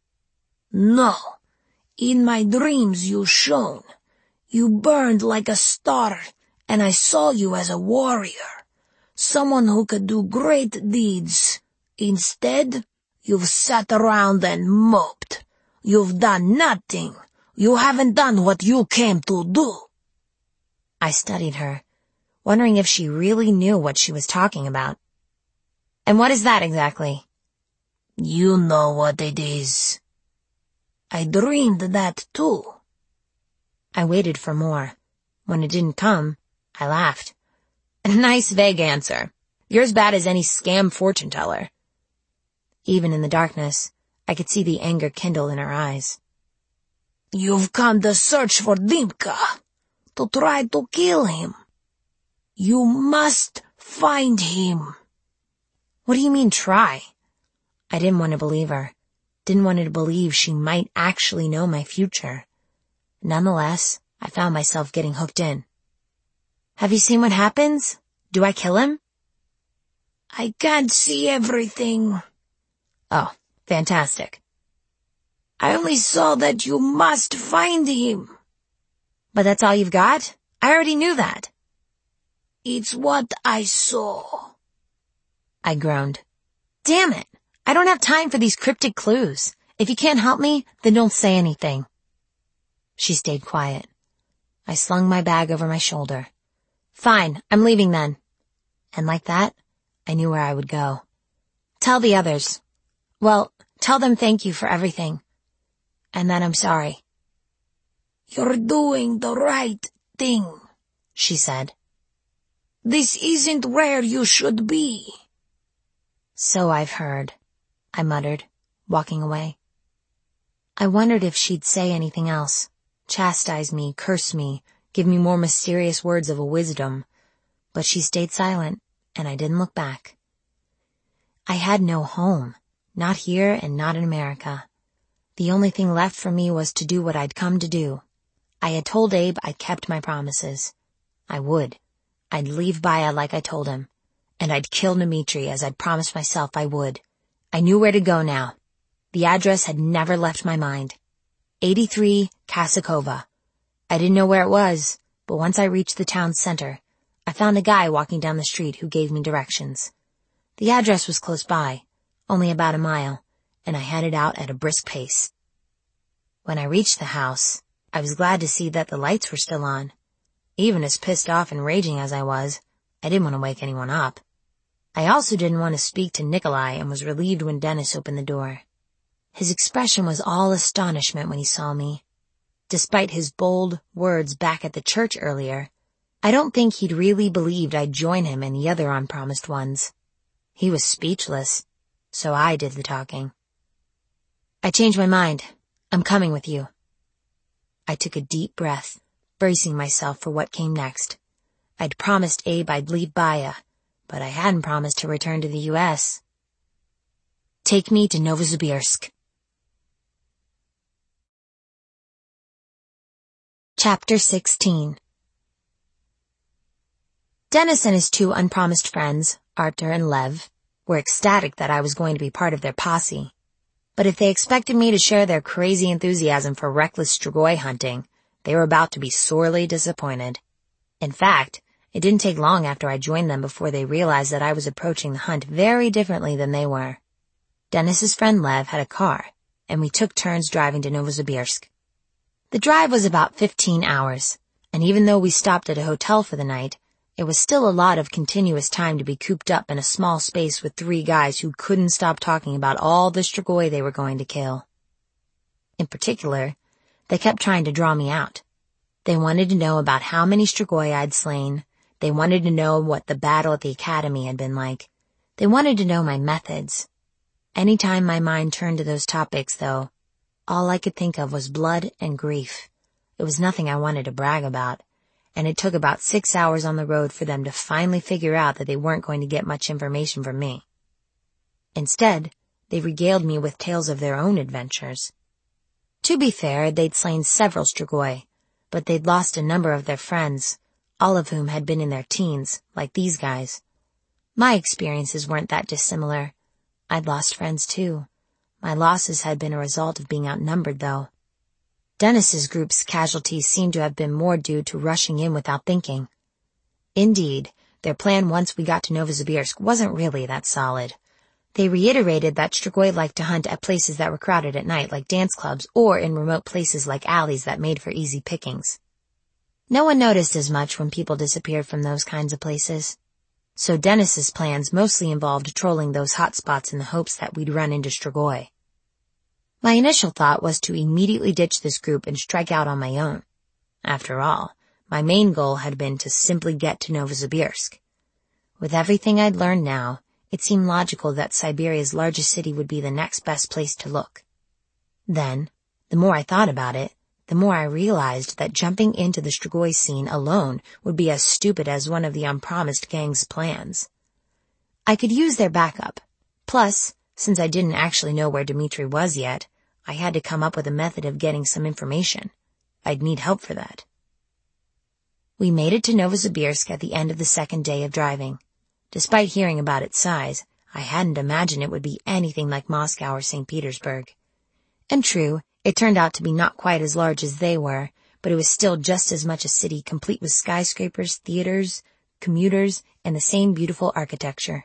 No. In my dreams you shone. You burned like a star, and I saw you as a warrior. Someone who could do great deeds. Instead, you've sat around and moped. You've done nothing. You haven't done what you came to do. I studied her, wondering if she really knew what she was talking about. And what is that exactly? You know what it is. I dreamed that too. I waited for more. When it didn't come, I laughed. A nice vague answer. You're as bad as any scam fortune teller. Even in the darkness, I could see the anger kindle in her eyes. You've come to search for Dimka, to try to kill him. You must find him. What do you mean, try? I didn't want to believe her. Didn't want her to believe she might actually know my future. Nonetheless, I found myself getting hooked in. Have you seen what happens? Do I kill him? I can't see everything. Oh, fantastic. I only saw that you must find him. But that's all you've got? I already knew that. It's what I saw. I groaned. Damn it. I don't have time for these cryptic clues. If you can't help me, then don't say anything. She stayed quiet. I slung my bag over my shoulder. Fine, I'm leaving then. And like that, I knew where I would go. Tell the others. Well, tell them thank you for everything. And that I'm sorry. You're doing the right thing, she said. This isn't where you should be. So I've heard, I muttered, walking away. I wondered if she'd say anything else, chastise me, curse me, give me more mysterious words of a wisdom, but she stayed silent, and I didn't look back. I had no home, not here and not in America. The only thing left for me was to do what I'd come to do. I had told Abe I kept my promises. I would. I'd leave Baya like I told him, and I'd kill Dmitri as I'd promised myself I would. I knew where to go now. The address had never left my mind. eighty-three Kasakova. I didn't know where it was, but once I reached the town's center, I found a guy walking down the street who gave me directions. The address was close by, only about a mile, and I headed out at a brisk pace. When I reached the house, I was glad to see that the lights were still on. Even as pissed off and raging as I was, I didn't want to wake anyone up. I also didn't want to speak to Nikolai and was relieved when Dennis opened the door. His expression was all astonishment when he saw me. Despite his bold words back at the church earlier, I don't think he'd really believed I'd join him and the other unpromised ones. He was speechless, so I did the talking. I changed my mind. I'm coming with you. I took a deep breath, bracing myself for what came next. I'd promised Abe I'd leave Baya, but I hadn't promised to return to the U S Take me to Novosibirsk. Chapter sixteen. Dennis and his two unpromised friends, Artur and Lev, were ecstatic that I was going to be part of their posse. But if they expected me to share their crazy enthusiasm for reckless Strigoi hunting, they were about to be sorely disappointed. In fact, it didn't take long after I joined them before they realized that I was approaching the hunt very differently than they were. Dennis's friend Lev had a car, and we took turns driving to Novosibirsk. The drive was about fifteen hours, and even though we stopped at a hotel for the night, it was still a lot of continuous time to be cooped up in a small space with three guys who couldn't stop talking about all the Strigoi they were going to kill. In particular, they kept trying to draw me out. They wanted to know about how many Strigoi I'd slain. They wanted to know what the battle at the academy had been like. They wanted to know my methods. Anytime my mind turned to those topics, though, all I could think of was blood and grief. It was nothing I wanted to brag about, and it took about six hours on the road for them to finally figure out that they weren't going to get much information from me. Instead, they regaled me with tales of their own adventures. To be fair, they'd slain several Strigoi, but they'd lost a number of their friends, all of whom had been in their teens, like these guys. My experiences weren't that dissimilar. I'd lost friends too. My losses had been a result of being outnumbered, though. Dennis's group's casualties seemed to have been more due to rushing in without thinking. Indeed, their plan once we got to Novosibirsk wasn't really that solid. They reiterated that Strigoi liked to hunt at places that were crowded at night, like dance clubs, or in remote places like alleys that made for easy pickings. No one noticed as much when people disappeared from those kinds of places. So Dennis's plans mostly involved trolling those hot spots in the hopes that we'd run into Strigoi. My initial thought was to immediately ditch this group and strike out on my own. After all, my main goal had been to simply get to Novosibirsk. With everything I'd learned now, it seemed logical that Siberia's largest city would be the next best place to look. Then, the more I thought about it, the more I realized that jumping into the Strigoi scene alone would be as stupid as one of the unpromised gang's plans. I could use their backup. Plus, since I didn't actually know where Dmitri was yet, I had to come up with a method of getting some information. I'd need help for that. We made it to Novosibirsk at the end of the second day of driving. Despite hearing about its size, I hadn't imagined it would be anything like Moscow or Saint Petersburg. And true, it turned out to be not quite as large as they were, but it was still just as much a city complete with skyscrapers, theaters, commuters, and the same beautiful architecture.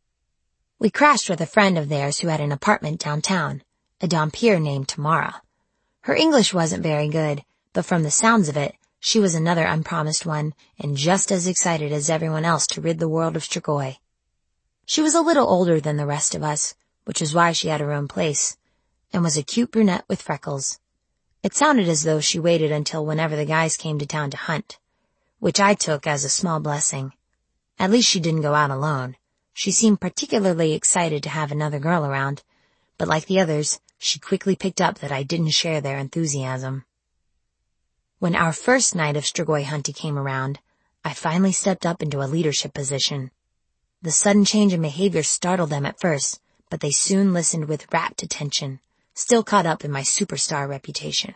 We crashed with a friend of theirs who had an apartment downtown, a Dhampir named Tamara. Her English wasn't very good, but from the sounds of it, she was another unpromised one, and just as excited as everyone else to rid the world of Strigoi. She was a little older than the rest of us, which is why she had her own place, and was a cute brunette with freckles. It sounded as though she waited until whenever the guys came to town to hunt, which I took as a small blessing. At least she didn't go out alone. She seemed particularly excited to have another girl around, but like the others, she quickly picked up that I didn't share their enthusiasm. When our first night of Strigoi hunting came around, I finally stepped up into a leadership position. The sudden change in behavior startled them at first, but they soon listened with rapt attention, still caught up in my superstar reputation.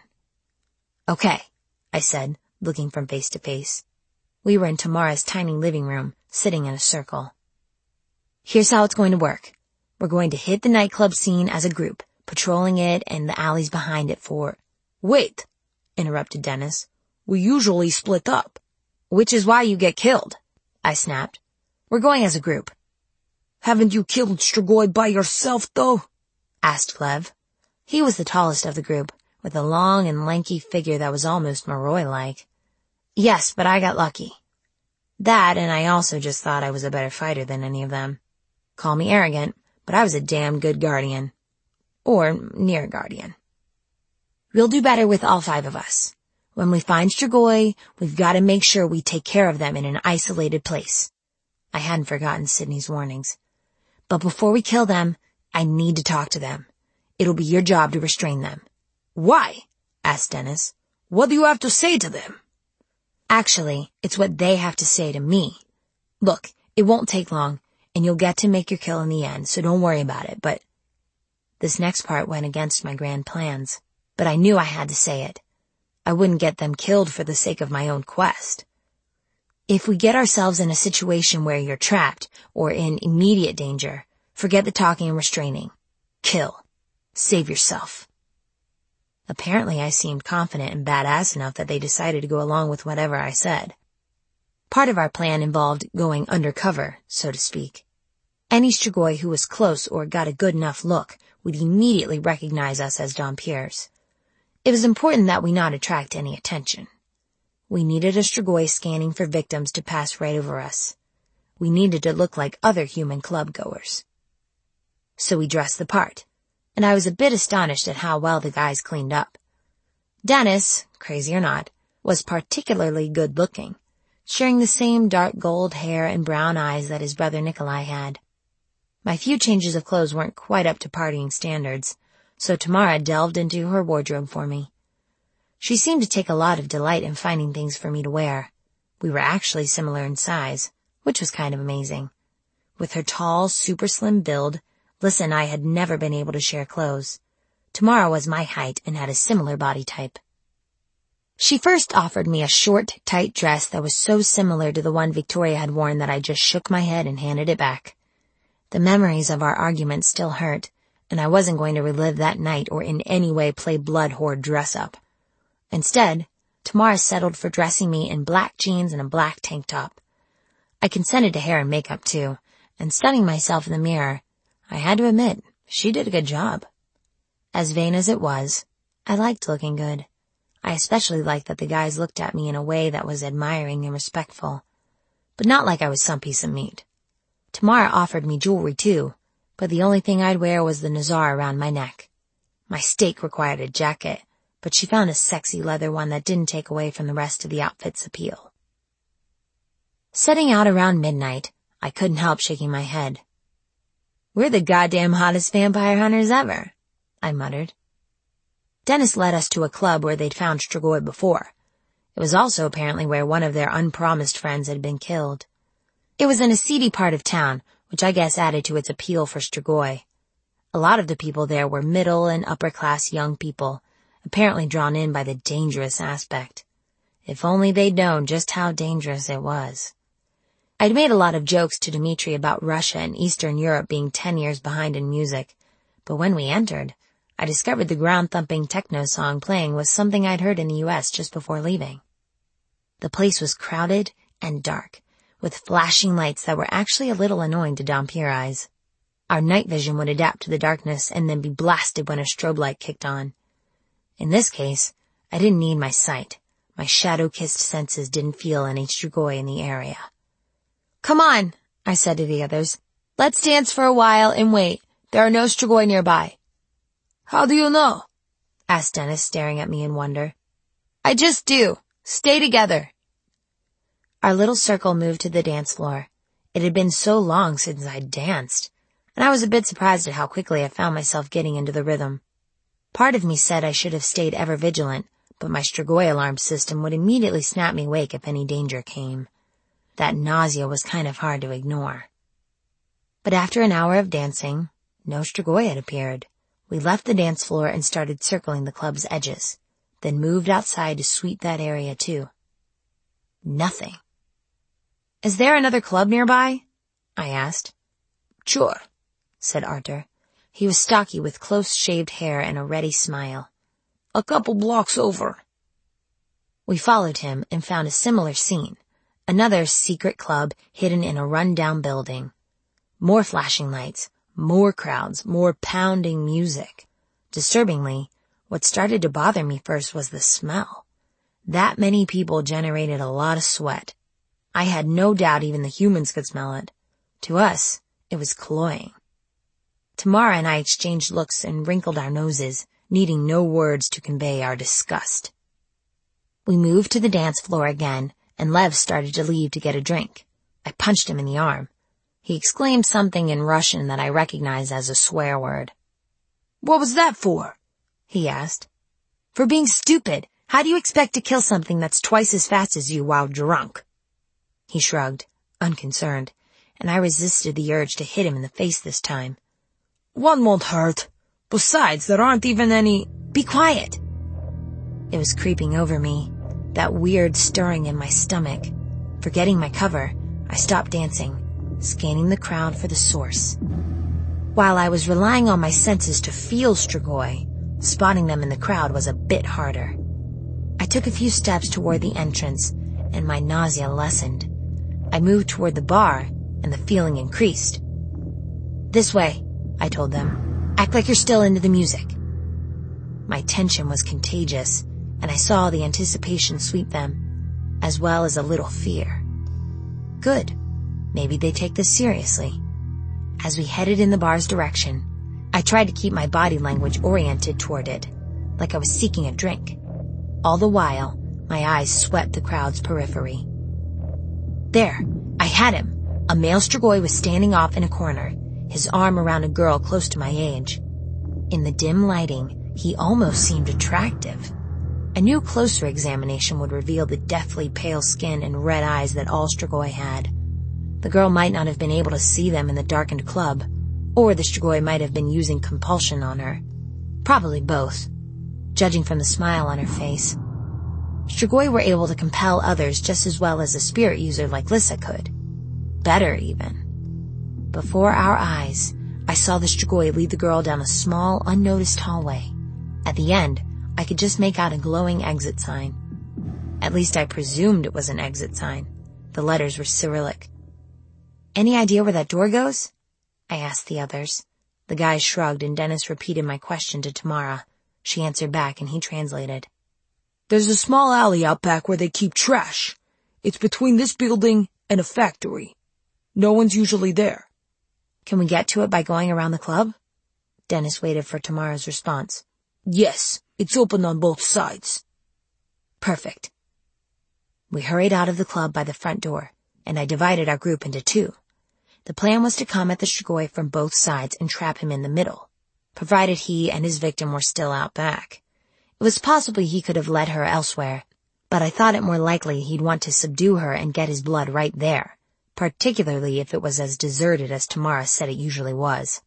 Okay, I said, looking from face to face. We were in Tamara's tiny living room, sitting in a circle. Here's how it's going to work. We're going to hit the nightclub scene as a group, patrolling it and the alleys behind it for... Wait, interrupted Dennis. We usually split up. Which is why you get killed, I snapped. We're going as a group. Haven't you killed Strigoi by yourself, though? Asked Lev. He was the tallest of the group, with a long and lanky figure that was almost Moroi-like. Yes, but I got lucky. That, and I also just thought I was a better fighter than any of them. Call me arrogant, but I was a damn good guardian. Or near guardian. We'll do better with all five of us. When we find Strigoi, we've got to make sure we take care of them in an isolated place. I hadn't forgotten Sydney's warnings. But before we kill them, I need to talk to them. It'll be your job to restrain them. Why? Asked Dennis. What do you have to say to them? Actually, it's what they have to say to me. Look, it won't take long, and you'll get to make your kill in the end, so don't worry about it, but... This next part went against my grand plans, but I knew I had to say it. I wouldn't get them killed for the sake of my own quest. If we get ourselves in a situation where you're trapped, or in immediate danger, forget the talking and restraining. Kill. Save yourself. Apparently I seemed confident and badass enough that they decided to go along with whatever I said. Part of our plan involved going undercover, so to speak. Any Strigoi who was close or got a good enough look would immediately recognize us as Dhampirs. It was important that we not attract any attention. We needed a Strigoi scanning for victims to pass right over us. We needed to look like other human club-goers. So we dressed the part, and I was a bit astonished at how well the guys cleaned up. Dennis, crazy or not, was particularly good-looking, sharing the same dark gold hair and brown eyes that his brother Nikolai had. My few changes of clothes weren't quite up to partying standards, so Tamara delved into her wardrobe for me. She seemed to take a lot of delight in finding things for me to wear. We were actually similar in size, which was kind of amazing. With her tall, super slim build, Lissa and I had never been able to share clothes. Tamara was my height and had a similar body type. She first offered me a short, tight dress that was so similar to the one Victoria had worn that I just shook my head and handed it back. The memories of our argument still hurt, and I wasn't going to relive that night or in any way play blood horde dress-up. Instead, Tamara settled for dressing me in black jeans and a black tank top. I consented to hair and makeup too, and studying myself in the mirror, I had to admit, she did a good job. As vain as it was, I liked looking good. I especially liked that the guys looked at me in a way that was admiring and respectful, but not like I was some piece of meat. Tamara offered me jewelry too, but the only thing I'd wear was the Nazar around my neck. My steak required a jacket, but she found a sexy leather one that didn't take away from the rest of the outfit's appeal. Setting out around midnight, I couldn't help shaking my head. "We're the goddamn hottest vampire hunters ever," I muttered. Dennis led us to a club where they'd found Strigoi before. It was also apparently where one of their unpromised friends had been killed. It was in a seedy part of town, which I guess added to its appeal for Strigoi. A lot of the people there were middle and upper-class young people, apparently drawn in by the dangerous aspect. If only they'd known just how dangerous it was. I'd made a lot of jokes to Dimitri about Russia and Eastern Europe being ten years behind in music, but when we entered, I discovered the ground-thumping techno song playing was something I'd heard in the U S just before leaving. The place was crowded and dark, with flashing lights that were actually a little annoying to Dhampir eyes. Our night vision would adapt to the darkness and then be blasted when a strobe light kicked on. In this case, I didn't need my sight. My shadow-kissed senses didn't feel any Strigoi in the area. "Come on," I said to the others. "Let's dance for a while and wait. There are no Strigoi nearby." "How do you know?" asked Dennis, staring at me in wonder. "I just do. Stay together." Our little circle moved to the dance floor. It had been so long since I'd danced, and I was a bit surprised at how quickly I found myself getting into the rhythm. Part of me said I should have stayed ever vigilant, but my Strigoi alarm system would immediately snap me awake if any danger came. That nausea was kind of hard to ignore. But after an hour of dancing, no Strigoi had appeared. We left the dance floor and started circling the club's edges, then moved outside to sweep that area too. Nothing. "Is there another club nearby?" I asked. "Sure," said Arthur. He was stocky with close-shaved hair and a ready smile. "A couple blocks over." We followed him and found a similar scene. Another secret club hidden in a run-down building. More flashing lights, more crowds, more pounding music. Disturbingly, what started to bother me first was the smell. That many people generated a lot of sweat. I had no doubt even the humans could smell it. To us, it was cloying. Tamara and I exchanged looks and wrinkled our noses, needing no words to convey our disgust. We moved to the dance floor again, and Lev started to leave to get a drink. I punched him in the arm. He exclaimed something in Russian that I recognized as a swear word. "What was that for?" he asked. "For being stupid. How do you expect to kill something that's twice as fast as you while drunk?" He shrugged, unconcerned, and I resisted the urge to hit him in the face this time. "One won't hurt. Besides, there aren't even any—" "Be quiet!" It was creeping over me, that weird stirring in my stomach. Forgetting my cover, I stopped dancing, scanning the crowd for the source. While I was relying on my senses to feel Strigoi, spotting them in the crowd was a bit harder. I took a few steps toward the entrance, and my nausea lessened. I moved toward the bar, and the feeling increased. "This way," I told them. "Act like you're still into the music." My tension was contagious, and I saw the anticipation sweep them, as well as a little fear. Good. Maybe they take this seriously. As we headed in the bar's direction, I tried to keep my body language oriented toward it, like I was seeking a drink. All the while, my eyes swept the crowd's periphery. There, I had him. A male Strigoi was standing off in a corner. his arm around a girl close to my age. In the dim lighting, he almost seemed attractive. A new closer examination would reveal the deathly pale skin and red eyes that all Strigoi had. The girl might not have been able to see them in the darkened club, or the Strigoi might have been using compulsion on her. Probably both, judging from the smile on her face. Strigoi were able to compel others just as well as a spirit user like Lissa could. Better, even. Before our eyes, I saw the Strigoi lead the girl down a small, unnoticed hallway. At the end, I could just make out a glowing exit sign. At least I presumed it was an exit sign. The letters were Cyrillic. "Any idea where that door goes?" I asked the others. The guys shrugged, and Dennis repeated my question to Tamara. She answered back, and he translated. "There's a small alley out back where they keep trash. It's between this building and a factory. No one's usually there." "Can we get to it by going around the club?" Dennis waited for Tamara's response. "Yes, it's open on both sides." "Perfect." We hurried out of the club by the front door, and I divided our group into two. The plan was to come at the Strigoi from both sides and trap him in the middle, provided he and his victim were still out back. It was possible he could have led her elsewhere, but I thought it more likely he'd want to subdue her and get his blood right there, particularly if it was as deserted as Tamara said it usually was.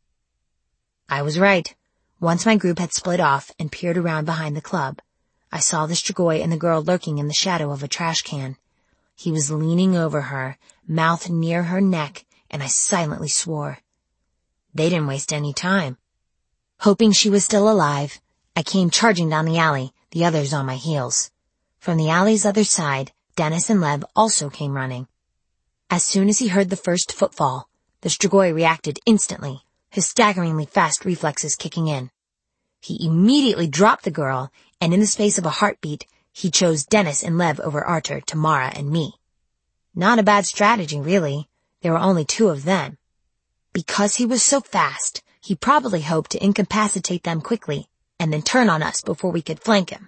I was right. Once my group had split off and peered around behind the club, I saw the Strigoi and the girl lurking in the shadow of a trash can. He was leaning over her, mouth near her neck, and I silently swore. They didn't waste any time. Hoping she was still alive, I came charging down the alley, the others on my heels. From the alley's other side, Dennis and Lev also came running. As soon as he heard the first footfall, the Strigoi reacted instantly, his staggeringly fast reflexes kicking in. He immediately dropped the girl, and in the space of a heartbeat, he chose Dennis and Lev over Artur, Tamara, and me. Not a bad strategy, really. There were only two of them. Because he was so fast, he probably hoped to incapacitate them quickly and then turn on us before we could flank him.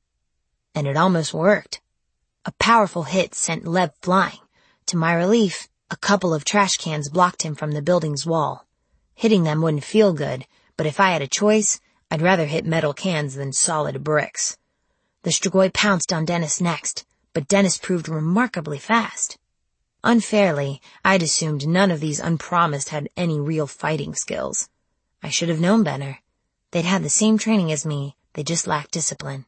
And it almost worked. A powerful hit sent Lev flying. To my relief, a couple of trash cans blocked him from the building's wall. Hitting them wouldn't feel good, but if I had a choice, I'd rather hit metal cans than solid bricks. The Strigoi pounced on Dennis next, but Dennis proved remarkably fast. Unfairly, I'd assumed none of these unpromised had any real fighting skills. I should have known better. They'd had the same training as me, they just lacked discipline.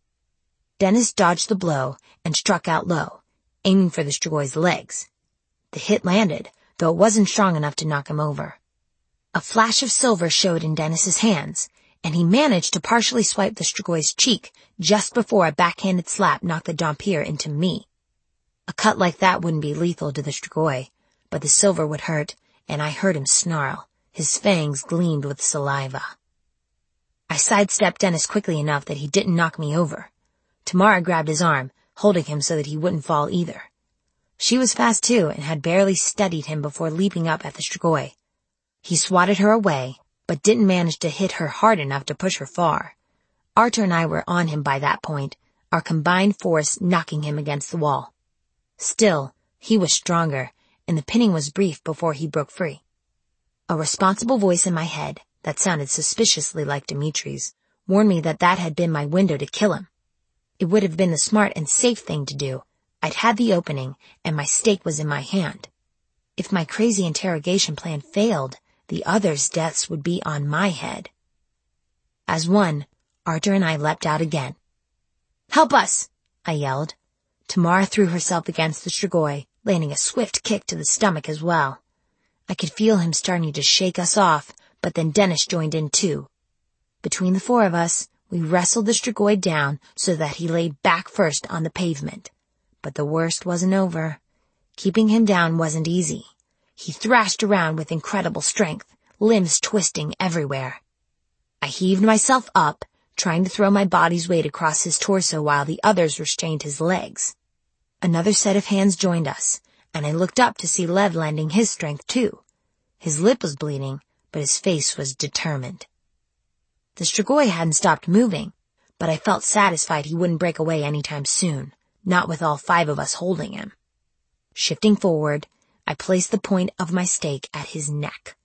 Dennis dodged the blow and struck out low, aiming for the Strigoi's legs. The hit landed, though it wasn't strong enough to knock him over. A flash of silver showed in Dennis's hands, and he managed to partially swipe the Strigoi's cheek just before a backhanded slap knocked the Dhampir into me. A cut like that wouldn't be lethal to the Strigoi, but the silver would hurt, and I heard him snarl. His fangs gleamed with saliva. I sidestepped Dennis quickly enough that he didn't knock me over. Tamara grabbed his arm, holding him so that he wouldn't fall either. She was fast too and had barely steadied him before leaping up at the Strigoi. He swatted her away, but didn't manage to hit her hard enough to push her far. Artur and I were on him by that point, our combined force knocking him against the wall. Still, he was stronger, and the pinning was brief before he broke free. A responsible voice in my head, that sounded suspiciously like Dimitri's, warned me that that had been my window to kill him. It would have been the smart and safe thing to do. I'd had the opening, and my stake was in my hand. If my crazy interrogation plan failed, the others' deaths would be on my head. As one, Artur and I leapt out again. "Help us!" I yelled. Tamara threw herself against the Strigoi, landing a swift kick to the stomach as well. I could feel him starting to shake us off, but then Dennis joined in too. Between the four of us, we wrestled the Strigoi down so that he lay back first on the pavement. But the worst wasn't over. Keeping him down wasn't easy. He thrashed around with incredible strength, limbs twisting everywhere. I heaved myself up, trying to throw my body's weight across his torso while the others restrained his legs. Another set of hands joined us, and I looked up to see Lev lending his strength too. His lip was bleeding, but his face was determined. The Strigoi hadn't stopped moving, but I felt satisfied he wouldn't break away anytime soon, not with all five of us holding him. Shifting forward, I placed the point of my stake at his neck.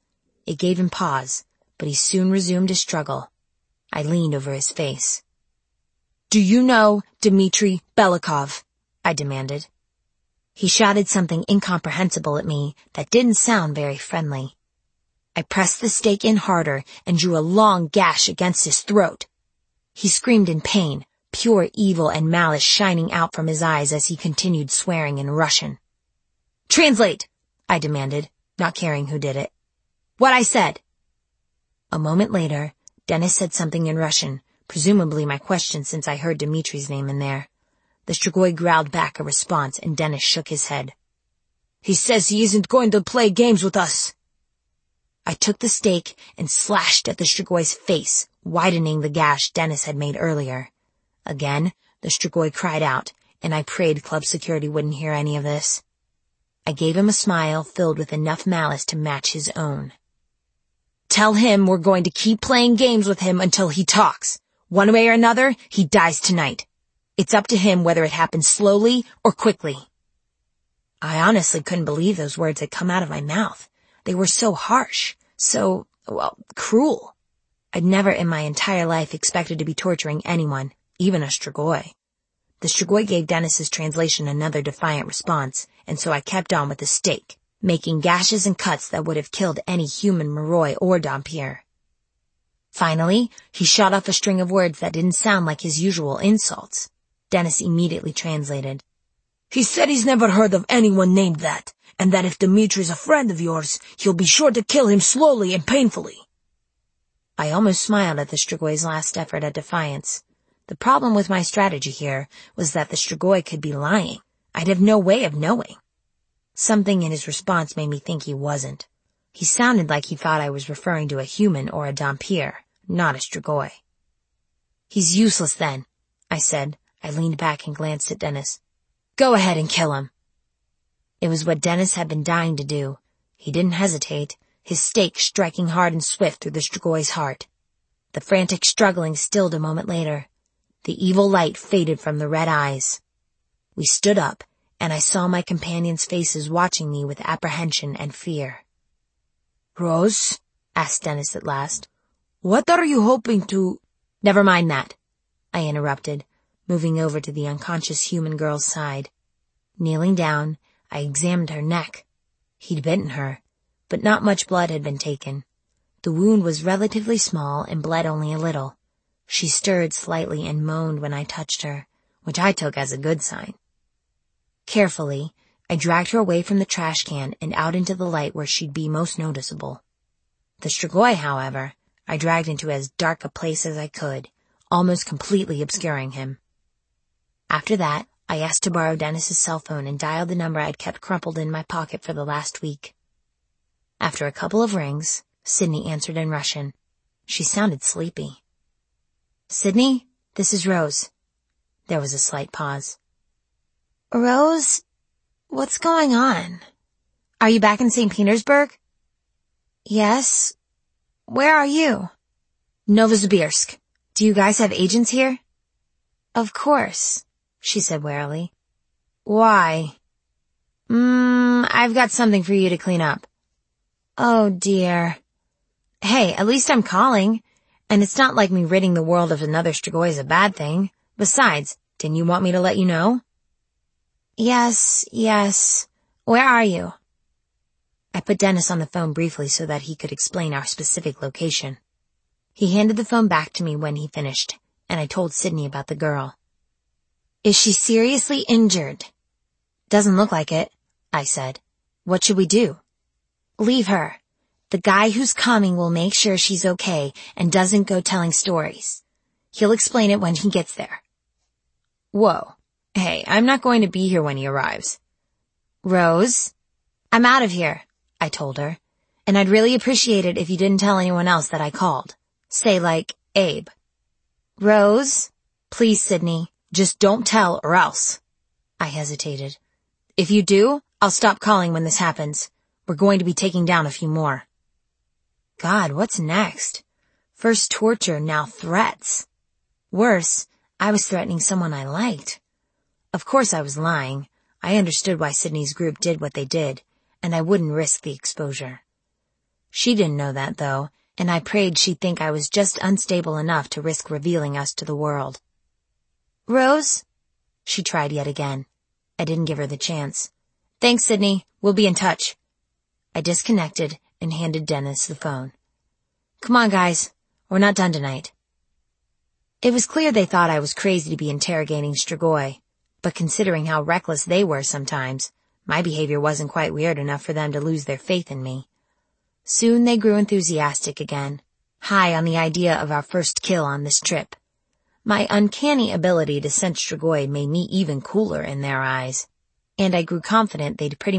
It gave him pause, but he soon resumed his struggle. I leaned over his face. "Do you know Dmitri Belikov?" I demanded. He shouted something incomprehensible at me that didn't sound very friendly. I pressed the stake in harder and drew a long gash against his throat. He screamed in pain, pure evil and malice shining out from his eyes as he continued swearing in Russian. "Translate," I demanded, not caring who did it. "What I said." A moment later, Dennis said something in Russian, presumably my question since I heard Dimitri's name in there. The Strigoi growled back a response and Dennis shook his head. "He says he isn't going to play games with us." I took the stake and slashed at the Strigoi's face, widening the gash Dennis had made earlier. Again, the Strigoi cried out, and I prayed club security wouldn't hear any of this. I gave him a smile filled with enough malice to match his own. "Tell him we're going to keep playing games with him until he talks. One way or another, he dies tonight. It's up to him whether it happens slowly or quickly." I honestly couldn't believe those words had come out of my mouth. They were so harsh, so, well, cruel. I'd never in my entire life expected to be torturing anyone, even a Strigoi. The Strigoi gave Dennis's translation another defiant response, and so I kept on with the stake, making gashes and cuts that would have killed any human Moroi or Dhampir. Finally, he shot off a string of words that didn't sound like his usual insults. Dennis immediately translated. "He said he's never heard of anyone named that, and that if Dimitri's a friend of yours, he'll be sure to kill him slowly and painfully." I almost smiled at the Strigoi's last effort at defiance. The problem with my strategy here was that the Strigoi could be lying. I'd have no way of knowing. Something in his response made me think he wasn't. He sounded like he thought I was referring to a human or a Dhampir, not a Strigoi. "He's useless then," I said. I leaned back and glanced at Dennis. "Go ahead and kill him." It was what Dennis had been dying to do. He didn't hesitate, his stake striking hard and swift through the Strigoi's heart. The frantic struggling stilled a moment later. The evil light faded from the red eyes. We stood up, and I saw my companions' faces watching me with apprehension and fear. "Rose," asked Dennis at last, "what are you hoping to—" "Never mind that," I interrupted, moving over to the unconscious human girl's side. Kneeling down, I examined her neck. He'd bitten her, but not much blood had been taken. The wound was relatively small and bled only a little. She stirred slightly and moaned when I touched her, which I took as a good sign. Carefully, I dragged her away from the trash can and out into the light where she'd be most noticeable. The Strigoi, however, I dragged into as dark a place as I could, almost completely obscuring him. After that, I asked to borrow Dennis's cell phone and dialed the number I'd kept crumpled in my pocket for the last week. After a couple of rings, Sydney answered in Russian. She sounded sleepy. "Sydney, this is Rose." There was a slight pause. "Rose, what's going on? Are you back in Saint Petersburg?" "Yes. Where are you?" "Novosibirsk. Do you guys have agents here?" "Of course," she said warily. "Why?" Mm, I've got something for you to clean up." "Oh dear." "Hey, at least I'm calling. And it's not like me ridding the world of another Strigoi is a bad thing. Besides, didn't you want me to let you know?" "Yes, yes. Where are you?" I put Dennis on the phone briefly so that he could explain our specific location. He handed the phone back to me when he finished, and I told Sydney about the girl. "Is she seriously injured?" "Doesn't look like it," I said. "What should we do?" "Leave her. The guy who's coming will make sure she's okay and doesn't go telling stories. He'll explain it when he gets there." "Whoa. Hey, I'm not going to be here when he arrives." "Rose, I'm out of here," I told her, "and I'd really appreciate it if you didn't tell anyone else that I called. Say like Abe." "Rose, please, Sydney. Just don't tell or else." I hesitated. "If you do, I'll stop calling when this happens. We're going to be taking down a few more." God, what's next? First torture, now threats. Worse, I was threatening someone I liked. Of course I was lying. I understood why Sydney's group did what they did, and I wouldn't risk the exposure. She didn't know that, though, and I prayed she'd think I was just unstable enough to risk revealing us to the world. Rose? She tried yet again. I didn't give her the chance. Thanks, Sydney. We'll be in touch. I disconnected and handed Dennis the phone. Come on, guys. We're not done tonight. It was clear they thought I was crazy to be interrogating Strigoi, but considering how reckless they were sometimes, my behavior wasn't quite weird enough for them to lose their faith in me. Soon they grew enthusiastic again, high on the idea of our first kill on this trip. My uncanny ability to sense Strigoi made me even cooler in their eyes, and I grew confident they'd pretty